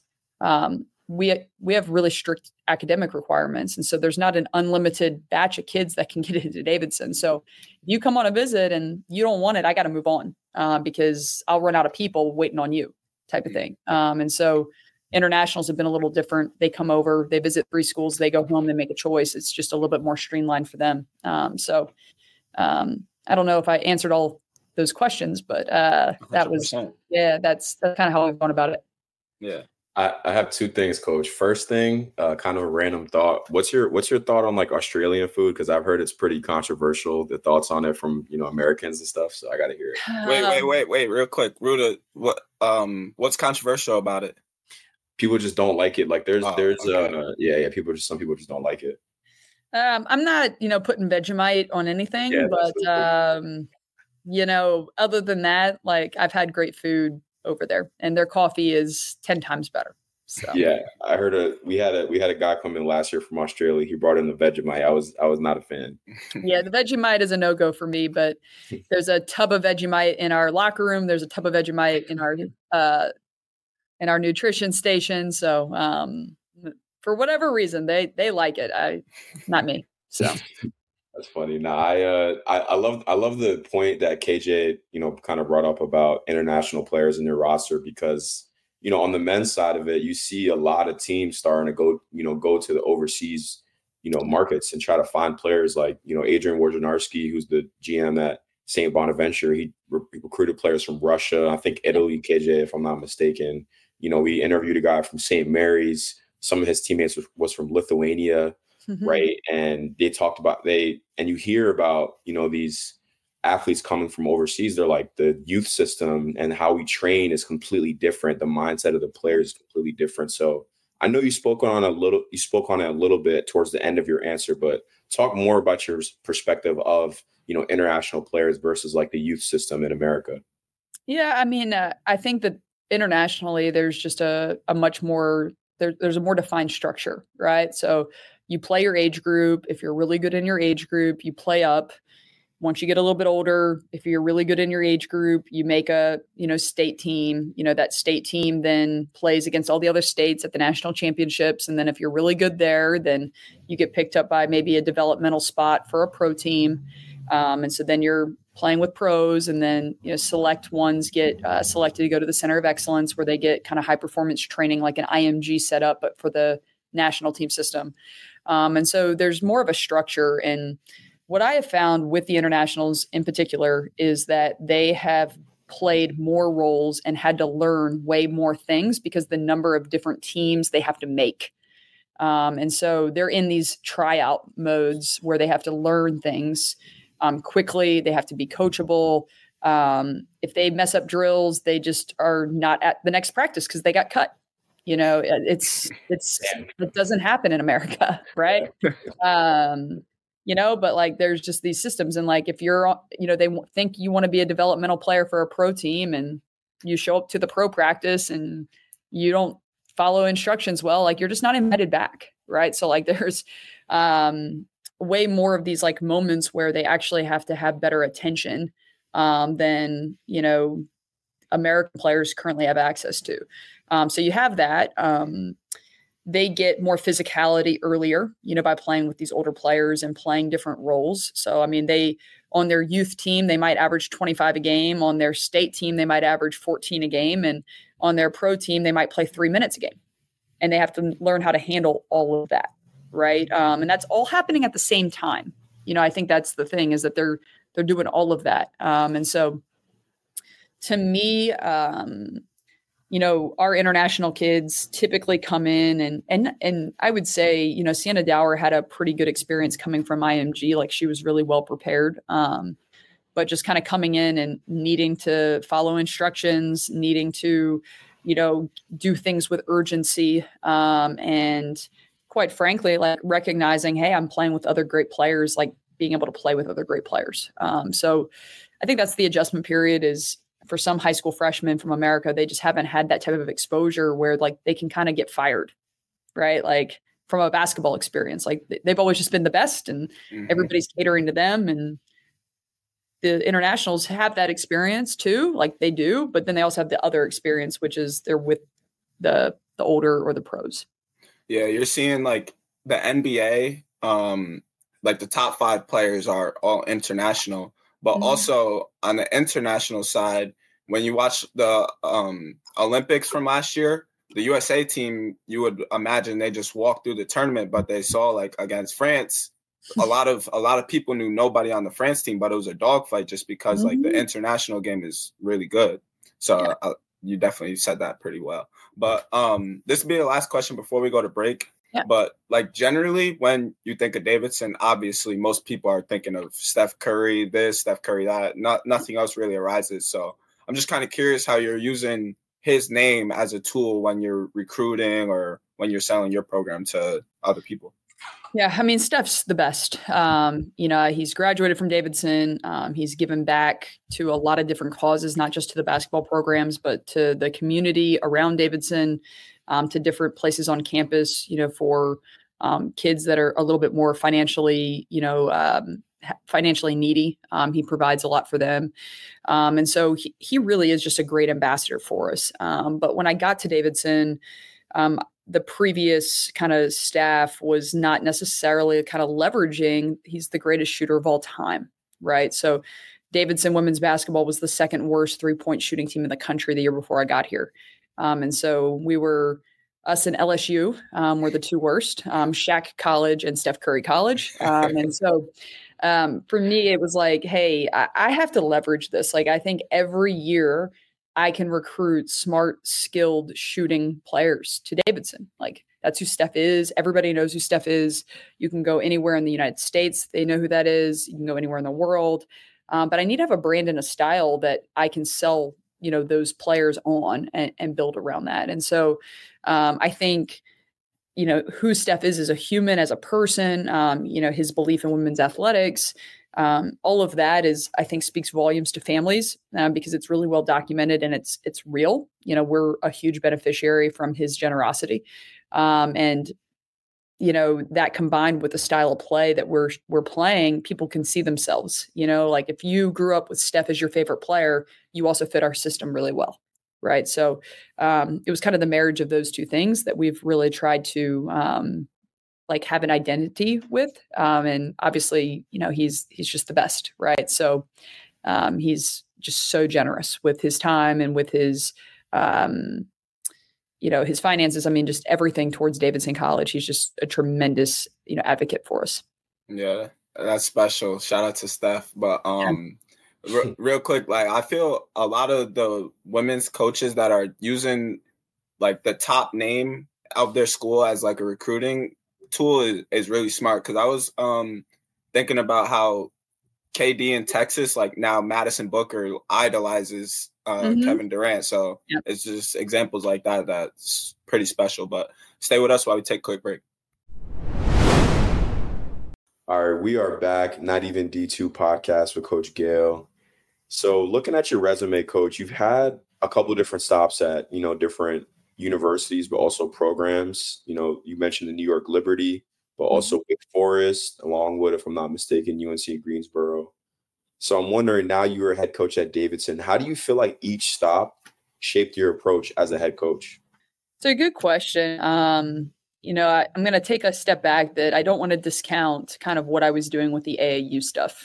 we have really strict academic requirements. And so there's not an unlimited batch of kids that can get into Davidson. So if you come on a visit and you don't want it, I got to move on because I'll run out of people waiting on you type of thing. And so internationals have been a little different. They come over, they visit 3 schools, they go home, they make a choice. It's just a little bit more streamlined for them. I don't know if I answered all those questions, but that was, that's kind of how I've gone about it. Yeah. I have 2 things, Coach. First thing, kind of a random thought. What's your thought on like Australian food? Because I've heard it's pretty controversial. The thoughts on it from Americans and stuff. So I got to hear it. Wait, real quick, Ruta. What's controversial about it? People just don't like it. Like there's some people just don't like it. I'm not putting Vegemite on anything, but other than that, like I've had great food over there, and their coffee is 10 times better. So yeah, I heard we had a guy come in last year from Australia. He brought in the Vegemite. I was not a fan. Yeah, the Vegemite is a no-go for me, but there's a tub of Vegemite in our locker room. There's a tub of Vegemite in our nutrition station. So for whatever reason, they like it. Not me. So that's funny. No, I love the point that KJ, kind of brought up about international players in their roster because, on the men's side of it, you see a lot of teams starting to go to the overseas, markets and try to find players like, Adrian Wojnarowski, who's the GM at St. Bonaventure. He recruited players from Russia, I think Italy, KJ, if I'm not mistaken. We interviewed a guy from St. Mary's. Some of his teammates was from Lithuania, right? And they talked about and you hear about, these athletes coming from overseas. They're like the youth system and how we train is completely different. The mindset of the players is completely different. So I know you spoke on it a little bit towards the end of your answer, but talk more about your perspective of, international players versus like the youth system in America. Yeah. I mean, I think that internationally, there's just a much more, there's a more defined structure, right? So you play your age group. If you're really good in your age group, you play up. Once you get a little bit older, if you're really good in your age group, you make a, state team. That state team then plays against all the other states at the national championships. And then if you're really good there, then you get picked up by maybe a developmental spot for a pro team. And so then you're playing with pros, and then select ones get selected to go to the Center of Excellence, where they get kind of high performance training, like an IMG setup, but for the national team system. And so there's more of a structure. And what I have found with the internationals in particular is that they have played more roles and had to learn way more things because the number of different teams they have to make. And so they're in these tryout modes where they have to learn things quickly. They have to be coachable. If they mess up drills, they just are not at the next practice because they got cut. You know, it doesn't happen in America, right? You know, but like there's just these systems, and like if you're, you know, they think you want to be a developmental player for a pro team, and you show up to the pro practice and you don't follow instructions well, like you're just not invited back, right? So like there's way more of these like moments where they actually have to have better attention than, you know, American players currently have access to. So you have that. They get more physicality earlier, you know, by playing with these older players and playing different roles. So, I mean, they, on their youth team, they might average 25 a game. On their state team, they might average 14 a game. And on their pro team, they might play 3 minutes a game. And they have to learn how to handle all of that, right? And that's all happening at the same time. You know, I think that's the thing, is that they're doing all of that. And so to me, you know, our international kids typically come in and I would say, you know, Sienna Dower had a pretty good experience coming from IMG. Like she was really well prepared, but just kind of coming in and needing to follow instructions, needing to, you know, do things with urgency. And quite frankly, like recognizing, hey, I'm playing with other great players, like being able to play with other great players. So I think that's the adjustment period. Is for some high school freshmen from America, they just haven't had that type of exposure where like they can kind of get fired, right? Like from a basketball experience, like they've always just been the best and everybody's catering to them. And the internationals have that experience too, like they do, but then they also have the other experience, which is they're with the older or the pros. Yeah. You're seeing like the NBA, like the top 5 players are all international. But also on the international side, when you watch the Olympics from last year, the USA team, you would imagine they just walked through the tournament, but they saw like against France, a lot of people knew nobody on the France team, but it was a dogfight just because like the international game is really good. So you definitely said that pretty well. But this will be the last question before we go to break. Yeah. But like generally, when you think of Davidson, obviously most people are thinking of Steph Curry this, Steph Curry that. Nothing else really arises. So I'm just kind of curious how you're using his name as a tool when you're recruiting or when you're selling your program to other people. Yeah, I mean, Steph's the best. You know, he's graduated from Davidson. He's given back to a lot of different causes, not just to the basketball programs, but to the community around Davidson. To different places on campus, you know, for kids that are a little bit more financially, you know, financially needy. He provides a lot for them. And so he really is just a great ambassador for us. But when I got to Davidson, the previous kind of staff was not necessarily kind of leveraging, he's the greatest shooter of all time, right? So Davidson women's basketball was the second worst 3-point shooting team in the country the year before I got here. And so us and LSU were the 2 worst, Shaq College and Steph Curry College. And so for me, it was like, hey, I have to leverage this. Like, I think every year I can recruit smart, skilled shooting players to Davidson. Like, that's who Steph is. Everybody knows who Steph is. You can go anywhere in the United States. They know who that is. You can go anywhere in the world. But I need to have a brand and a style that I can sell, you know, those players on and build around that. And so I think, you know, who Steph is as a human, as a person, you know, his belief in women's athletics, all of that I think speaks volumes to families because it's really well documented and it's real. You know, we're a huge beneficiary from his generosity. And, you know, that combined with the style of play that we're playing, people can see themselves, you know, like if you grew up with Steph as your favorite player, you also fit our system really well. Right. So it was kind of the marriage of those two things that we've really tried to like have an identity with. And obviously, you know, he's just the best. Right. So he's just so generous with his time and with his, you know, his finances. I mean, just everything towards Davidson College. He's just a tremendous, you know, advocate for us. Yeah, that's special. Shout out to Steph. But Real quick, like I feel a lot of the women's coaches that are using like the top name of their school as like a recruiting tool is really smart. Because I was thinking about how KD in Texas, like now Madison Booker idolizes Kevin Durant. So it's just examples like that that's pretty special. But stay with us while we take a quick break. All right, we are back. Not Even D2 podcast with Coach Gale. So looking at your resume, Coach, you've had a couple of different stops at, different universities, but also programs. You mentioned the New York Liberty, but also Wake Forest, along with, if I'm not mistaken, UNC Greensboro. So I'm wondering, now you're a head coach at Davidson. How do you feel like each stop shaped your approach as a head coach? It's a good question. I'm going to take a step back that I don't want to discount kind of what I was doing with the AAU stuff.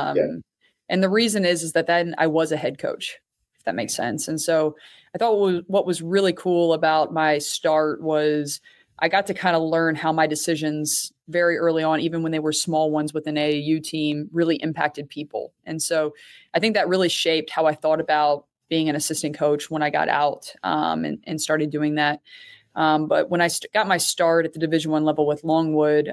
And the reason is that then I was a head coach, if that makes sense. And so I thought what was really cool about my start was I got to kind of learn how my decisions very early on, even when they were small ones with an AAU team, really impacted people. And so I think that really shaped how I thought about being an assistant coach when I got out and started doing that. But when I got my start at the Division I level with Longwood,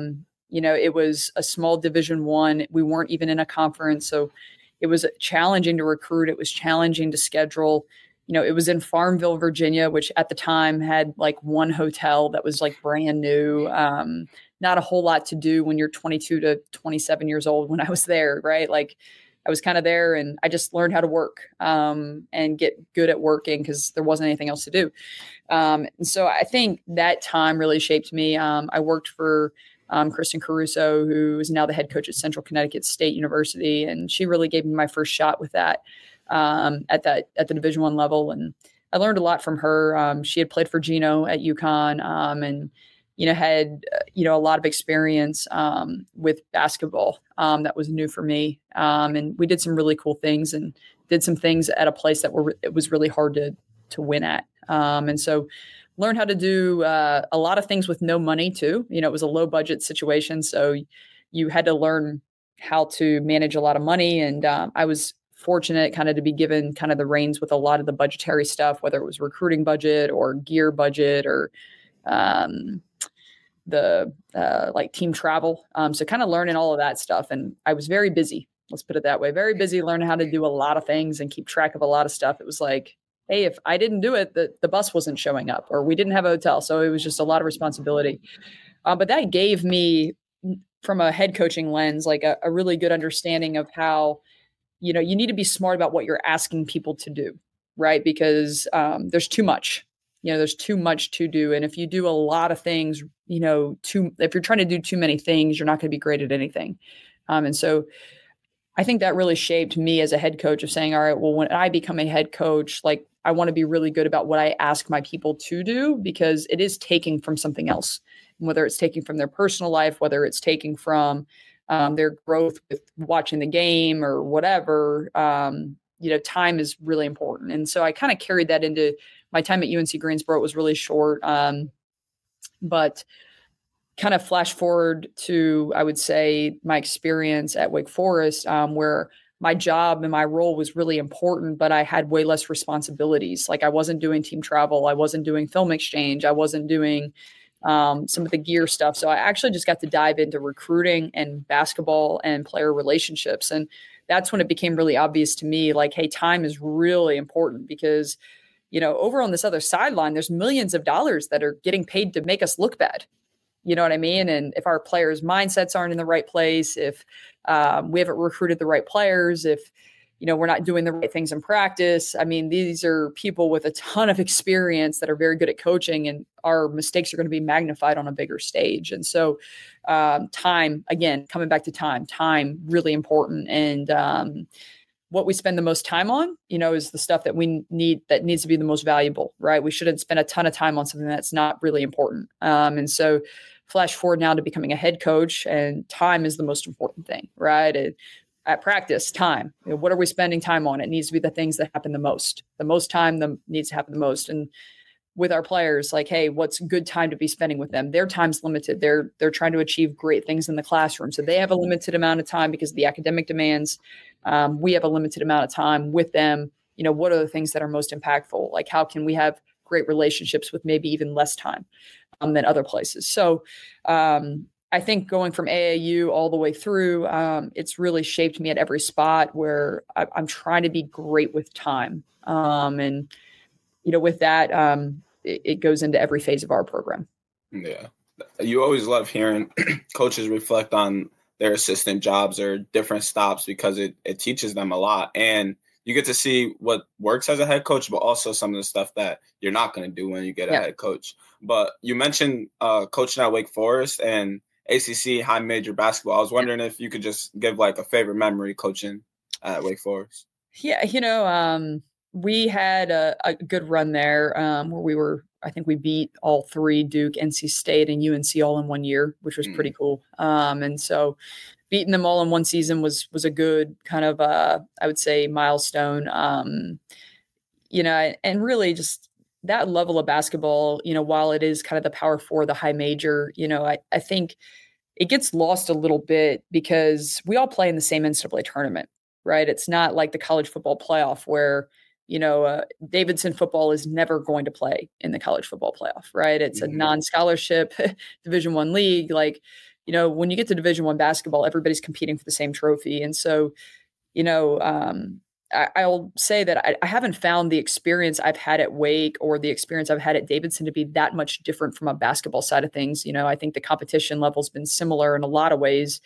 it was a small Division I. We weren't even in a conference. So it was challenging to recruit. It was challenging to schedule. It was in Farmville, Virginia, which at the time had like one hotel that was like brand new. Not a whole lot to do when you're 22 to 27 years old when I was there, right? Like I was kind of there and I just learned how to work and get good at working because there wasn't anything else to do. And so I think that time really shaped me. I worked for Kristen Caruso, who is now the head coach at Central Connecticut State University. And she really gave me my first shot with that at the Division I level. And I learned a lot from her. She had played for Gino at UConn and had a lot of experience with basketball that was new for me. And we did some really cool things and did some things at a place that it was really hard to win at. And so learned how to do a lot of things with no money too. It was a low budget situation. So you had to learn how to manage a lot of money. And I was fortunate kind of to be given kind of the reins with a lot of the budgetary stuff, whether it was recruiting budget or gear budget or the like team travel. So kind of learning all of that stuff. And I was very busy. Let's put it that way. Very busy learning how to do a lot of things and keep track of a lot of stuff. It was like, hey, if I didn't do it, the bus wasn't showing up or we didn't have a hotel. So it was just a lot of responsibility. But that gave me, from a head coaching lens, like a really good understanding of how, you need to be smart about what you're asking people to do, right? Because there's too much. There's too much to do. And if you do a lot of things, if you're trying to do too many things, you're not going to be great at anything. And so I think that really shaped me as a head coach of saying, all right, well, when I become a head coach, like I want to be really good about what I ask my people to do, because it is taking from something else, whether it's taking from their personal life, whether it's taking from their growth with watching the game or whatever. Time is really important. And so I kind of carried that into my time at UNC Greensboro. It was really short. But kind of flash forward to, I would say, my experience at Wake Forest, where my job and my role was really important, but I had way less responsibilities. Like I wasn't doing team travel. I wasn't doing film exchange. I wasn't doing some of the gear stuff. So I actually just got to dive into recruiting and basketball and player relationships. And that's when it became really obvious to me, like, hey, time is really important because, over on this other sideline, there's millions of dollars that are getting paid to make us look bad. You know what I mean? And if our players' mindsets aren't in the right place, if we haven't recruited the right players, if, we're not doing the right things in practice. I mean, these are people with a ton of experience that are very good at coaching, and our mistakes are going to be magnified on a bigger stage. And so time, again, coming back to time, really important. And what we spend the most time on, is the stuff that we need, that needs to be the most valuable, right? We shouldn't spend a ton of time on something that's not really important. And so flash forward now to becoming a head coach, and time is the most important thing, right? At practice, time. What are we spending time on? It needs to be the things that happen the most. The most time needs to happen the most. And with our players, like, hey, what's a good time to be spending with them? Their time's limited. They're trying to achieve great things in the classroom. So they have a limited amount of time because of the academic demands. We have a limited amount of time with them. What are the things that are most impactful? Like, how can we have great relationships with maybe even less time than other places? So I think going from AAU all the way through, it's really shaped me at every spot where I'm trying to be great with time. And with that, it goes into every phase of our program. Yeah. You always love hearing coaches reflect on their assistant jobs or different stops because it teaches them a lot. And you get to see what works as a head coach, but also some of the stuff that you're not going to do when you get a head coach. But you mentioned coaching at Wake Forest and ACC high major basketball. I was wondering if you could just give like a favorite memory coaching at Wake Forest. Yeah, we had a good run there where I think we beat all three, Duke, NC State, and UNC all in 1 year, which was pretty cool. And so beating them all in one season was a good kind of, I would say, milestone. And really just that level of basketball, while it is kind of the Power Four, the high major, I think it gets lost a little bit because we all play in the same NCAA tournament, right? It's not like the college football playoff where Davidson football is never going to play in the college football playoff, right? It's a non-scholarship Division I league. Like, when you get to Division I basketball, everybody's competing for the same trophy. And so, I'll say that I haven't found the experience I've had at Wake or the experience I've had at Davidson to be that much different from a basketball side of things. I think the competition level's been similar in a lot of ways,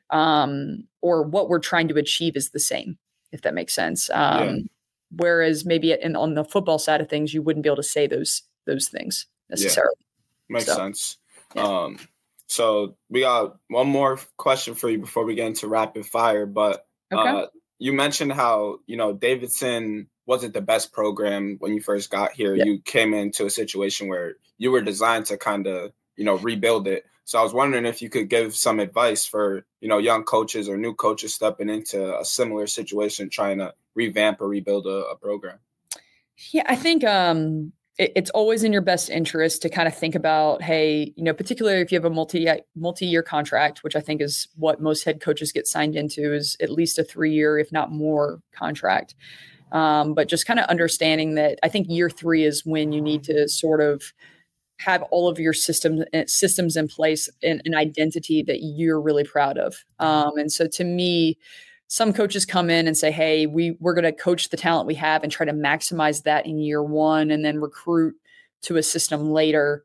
or what we're trying to achieve is the same, if that makes sense. Whereas maybe on the football side of things, you wouldn't be able to say those things necessarily. Makes sense. Yeah. So we got one more question for you before we get into rapid fire. But you mentioned how, Davidson wasn't the best program when you first got here. You came into a situation where you were designed to kind of, rebuild it. So I was wondering if you could give some advice for, young coaches or new coaches stepping into a similar situation, trying to revamp or rebuild a program. Yeah, I think it's always in your best interest to kind of think about, hey, particularly if you have a multi-year contract, which I think is what most head coaches get signed into, is at least a 3-year, if not more, contract. But just kind of understanding that I think year 3 is when you need to sort of have all of your systems in place and an identity that you're really proud of. And so to me, some coaches come in and say, hey, we're going to coach the talent we have and try to maximize that in year 1 and then recruit to a system later.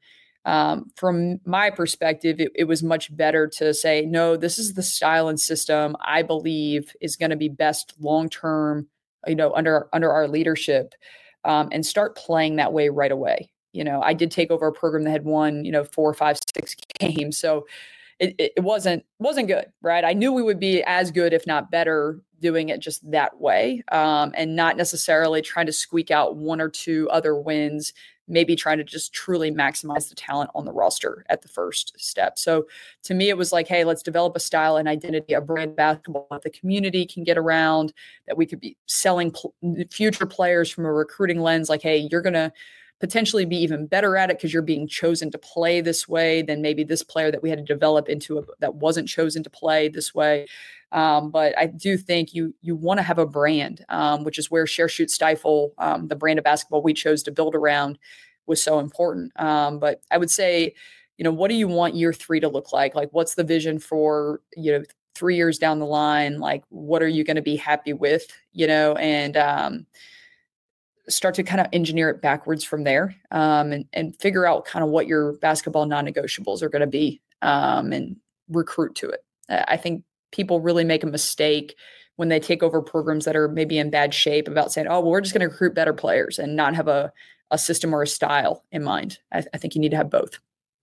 From my perspective, it was much better to say, no, this is the style and system I believe is going to be best long-term, under our leadership, and start playing that way right away. I did take over a program that had won, 4, 5, 6 games. So it wasn't good, right? I knew we would be as good, if not better, doing it just that way, and not necessarily trying to squeak out 1 or 2 other wins, maybe trying to just truly maximize the talent on the roster at the first step. So to me, it was like, hey, let's develop a style and identity, a brand of basketball that the community can get around, that we could be selling future players from a recruiting lens. Like, hey, you're going to potentially be even better at it because you're being chosen to play this way than maybe this player that we had to develop into that wasn't chosen to play this way. But I do think you want to have a brand, which is where Share, Shoot, Stifle, the brand of basketball we chose to build around, was so important. But I would say, what do you want year 3 to look like? Like, what's the vision for, 3 years down the line? Like, what are you going to be happy with, and start to kind of engineer it backwards from there, and figure out kind of what your basketball non-negotiables are going to be, and recruit to it. I think people really make a mistake when they take over programs that are maybe in bad shape about saying, oh, well, we're just going to recruit better players and not have a system or a style in mind. I think you need to have both.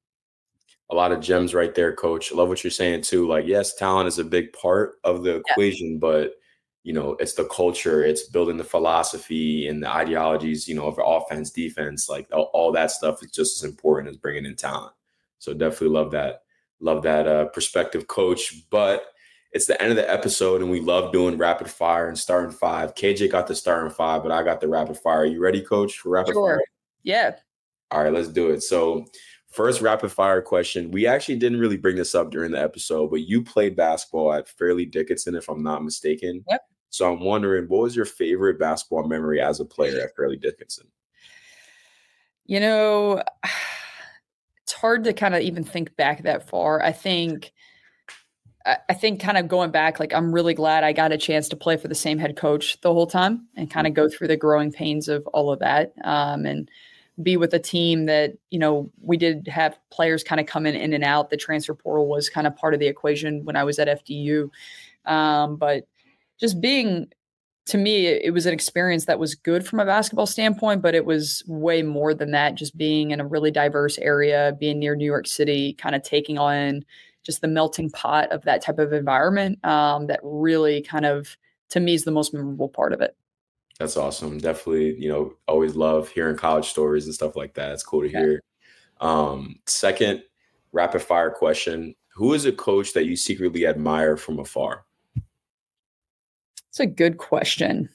A lot of gems right there, Coach. I love what you're saying too. Like, yes, talent is a big part of the equation, but it's the culture, it's building the philosophy and the ideologies, of offense, defense, like all that stuff is just as important as bringing in talent. So definitely love that perspective, Coach. But it's the end of the episode and we love doing rapid fire and starting 5. KJ got the starting 5, but I got the rapid fire. Are you ready, Coach, for rapid fire? Yeah. All right, let's do it. So first rapid fire question. We actually didn't really bring this up during the episode, but you played basketball at Fairleigh Dickinson, if I'm not mistaken. Yep. So I'm wondering, what was your favorite basketball memory as a player at Fairleigh Dickinson? You know, it's hard to kind of even think back that far. I think kind of going back, like I'm really glad I got a chance to play for the same head coach the whole time and kind of go through the growing pains of all of that. And be with a team that, you know, we did have players kind of come in and out. The transfer portal was kind of part of the equation when I was at FDU. But just being, to me, it was an experience that was good from a basketball standpoint, but it was way more than that. Just being in a really diverse area, being near New York City, kind of taking on just the melting pot of that type of environment, that really kind of, to me, is the most memorable part of it. That's awesome. Definitely, you know, always love hearing college stories and stuff like that. It's cool to hear. Second rapid fire question. Who is a coach that you secretly admire from afar? It's a good question.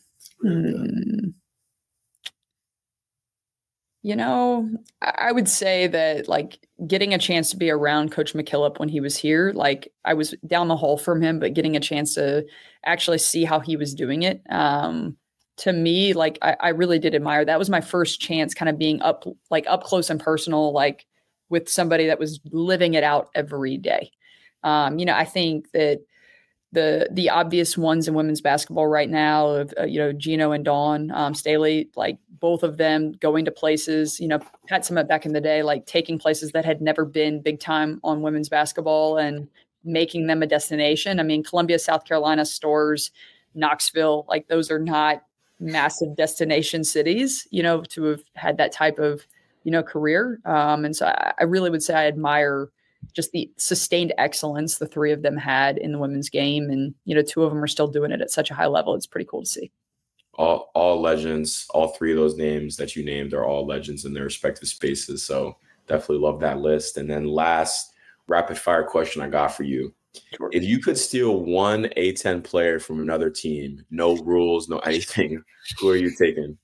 You know, I would say that like getting a chance to be around Coach McKillop when he was here, like I was down the hall from him, but getting a chance to actually see how he was doing it. To me, like I really did admire. That was my first chance kind of being up close and personal, like with somebody that was living it out every day. You know, I think that the obvious ones in women's basketball right now of, you know, Gino and Dawn Staley, like both of them going to places, you know, Pat Summitt back in the day, like taking places that had never been big time on women's basketball and making them a destination. I mean, Columbia, South Carolina, Storrs, Knoxville, like those are not massive destination cities, you know, to have had that type of, you know, career. And so I really would say I admire just the sustained excellence the three of them had in the women's game. And, you know, two of them are still doing it at such a high level. It's pretty cool to see. All legends. All three of those names that you named are all legends in their respective spaces. So definitely love that list. And then last rapid fire question I got for you. Sure. If you could steal one A-10 player from another team, no rules, no anything, who are you taking?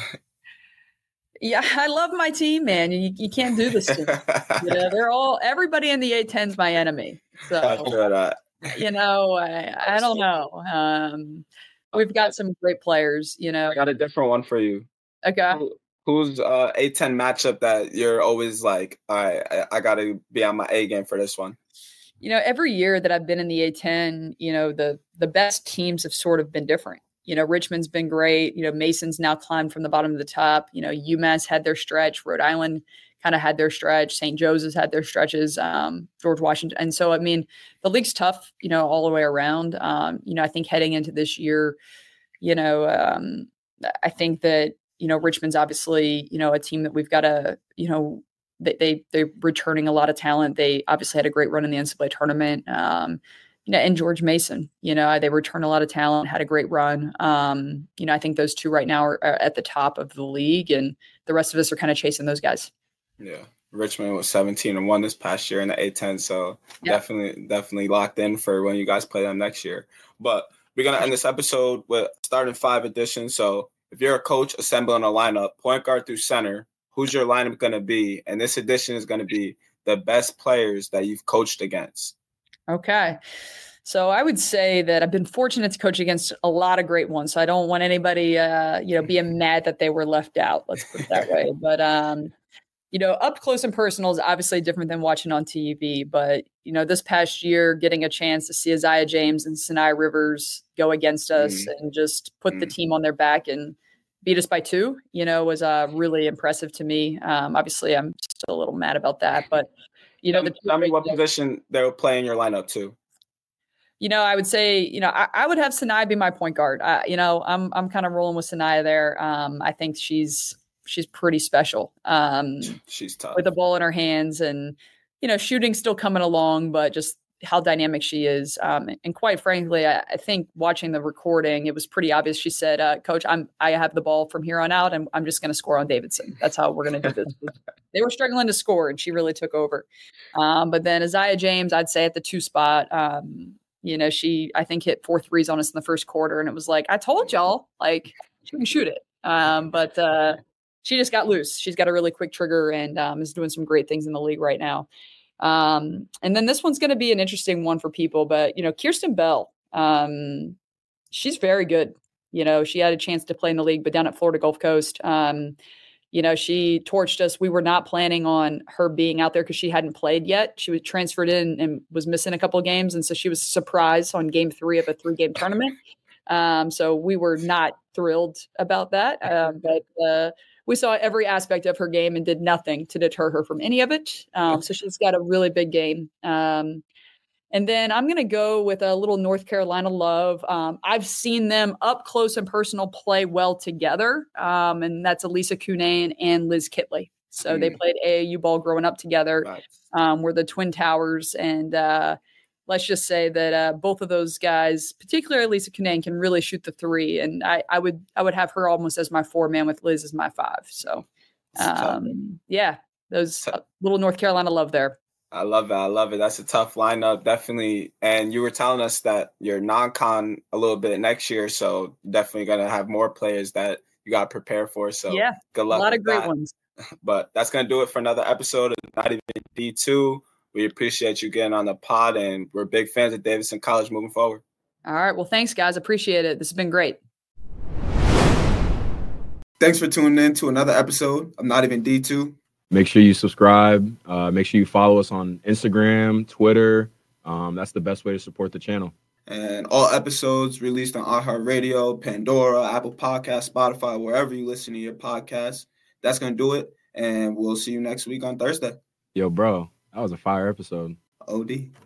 Yeah, I love my team, man. You can't do this to me. You know, everybody in the A-10's my enemy. So, you know, I don't know. We've got some great players, you know. I got a different one for you. Okay. Who's A-10 matchup that you're always like, all right, I got to be on my A game for this one? You know, every year that I've been in the A-10, you know, the best teams have sort of been different. You know, Richmond's been great. You know, Mason's now climbed from the bottom to the top. You know, UMass had their stretch. Rhode Island kind of had their stretch. St. Joseph's had their stretches. George Washington. And so, I mean, the league's tough, you know, all the way around. You know, I think heading into this year, you know, I think that, you know, Richmond's obviously, you know, a team that we've got to, you know, they're returning a lot of talent. They obviously had a great run in the NCAA tournament. You know, and George Mason, you know, they return a lot of talent, had a great run. You know, I think those two right now are at the top of the league, and the rest of us are kind of chasing those guys. Yeah. Richmond was 17-1 this past year in the A-10. So definitely locked in for when you guys play them next year. But we're going to end this episode with starting 5 edition. So if you're a coach assembling a lineup, point guard through center, who's your lineup going to be? And this edition is going to be the best players that you've coached against. Okay. So I would say that I've been fortunate to coach against a lot of great ones. So I don't want anybody, you know, being mad that they were left out. Let's put it that way. But, you know, up close and personal is obviously different than watching on TV. But, you know, this past year, getting a chance to see Isaiah James and Sinai Rivers go against us and just put the team on their back and beat us by 2, you know, was really impressive to me. Obviously, I'm still a little mad about that. But, you know, tell me what position they were playing your lineup to. You know, I would say, you know, I would have Sinai be my point guard. You know, I'm kind of rolling with Sinai there. I think she's pretty special. She's tough with the ball in her hands, and you know, shooting still coming along, but just how dynamic she is. And quite frankly, I think watching the recording, it was pretty obvious. She said, "Coach, I have the ball from here on out, and I'm just going to score on Davidson. That's how we're going to do this." They were struggling to score, and she really took over. But then Isaiah James, I'd say at the 2 spot. You know, she, I think, hit 4 threes on us in the first quarter. And it was like, I told y'all, like, she can shoot it. But she just got loose. She's got a really quick trigger and is doing some great things in the league right now. And then this one's going to be an interesting one for people, but Kirsten Bell, she's very good. She had a chance to play in the league, but down at Florida Gulf Coast, she torched us. We were not planning on her being out there because she hadn't played yet. She was transferred in and was missing a couple of games. And so she was surprised on game 3 of a 3-game tournament. So we were not thrilled about that. But we saw every aspect of her game and did nothing to deter her from any of it. So she's got a really big game. And then I'm going to go with a little North Carolina love. I've seen them up close and personal play well together. And that's Elisa Cunane and Liz Kitley. So they played AAU ball growing up together. Right. We're the Twin Towers. And let's just say that both of those guys, particularly Lisa Cunane, can really shoot the 3. And I would have her almost as my 4-man with Liz as my 5. So, those little North Carolina love there. I love it. That's a tough lineup, definitely. And you were telling us that you're non-con a little bit next year, so definitely going to have more players that you got to prepare for. So good luck. A lot of great ones. But that's going to do it for another episode of Not Even D2. We appreciate you getting on the pod, and we're big fans of Davidson College moving forward. All right. Well, thanks, guys. Appreciate it. This has been great. Thanks for tuning in to another episode of Not Even D2. Make sure you subscribe. Make sure you follow us on Instagram, Twitter. That's the best way to support the channel. And all episodes released on iHeartRadio, Pandora, Apple Podcasts, Spotify, wherever you listen to your podcasts. That's going to do it. And we'll see you next week on Thursday. Yo, bro, that was a fire episode. OD.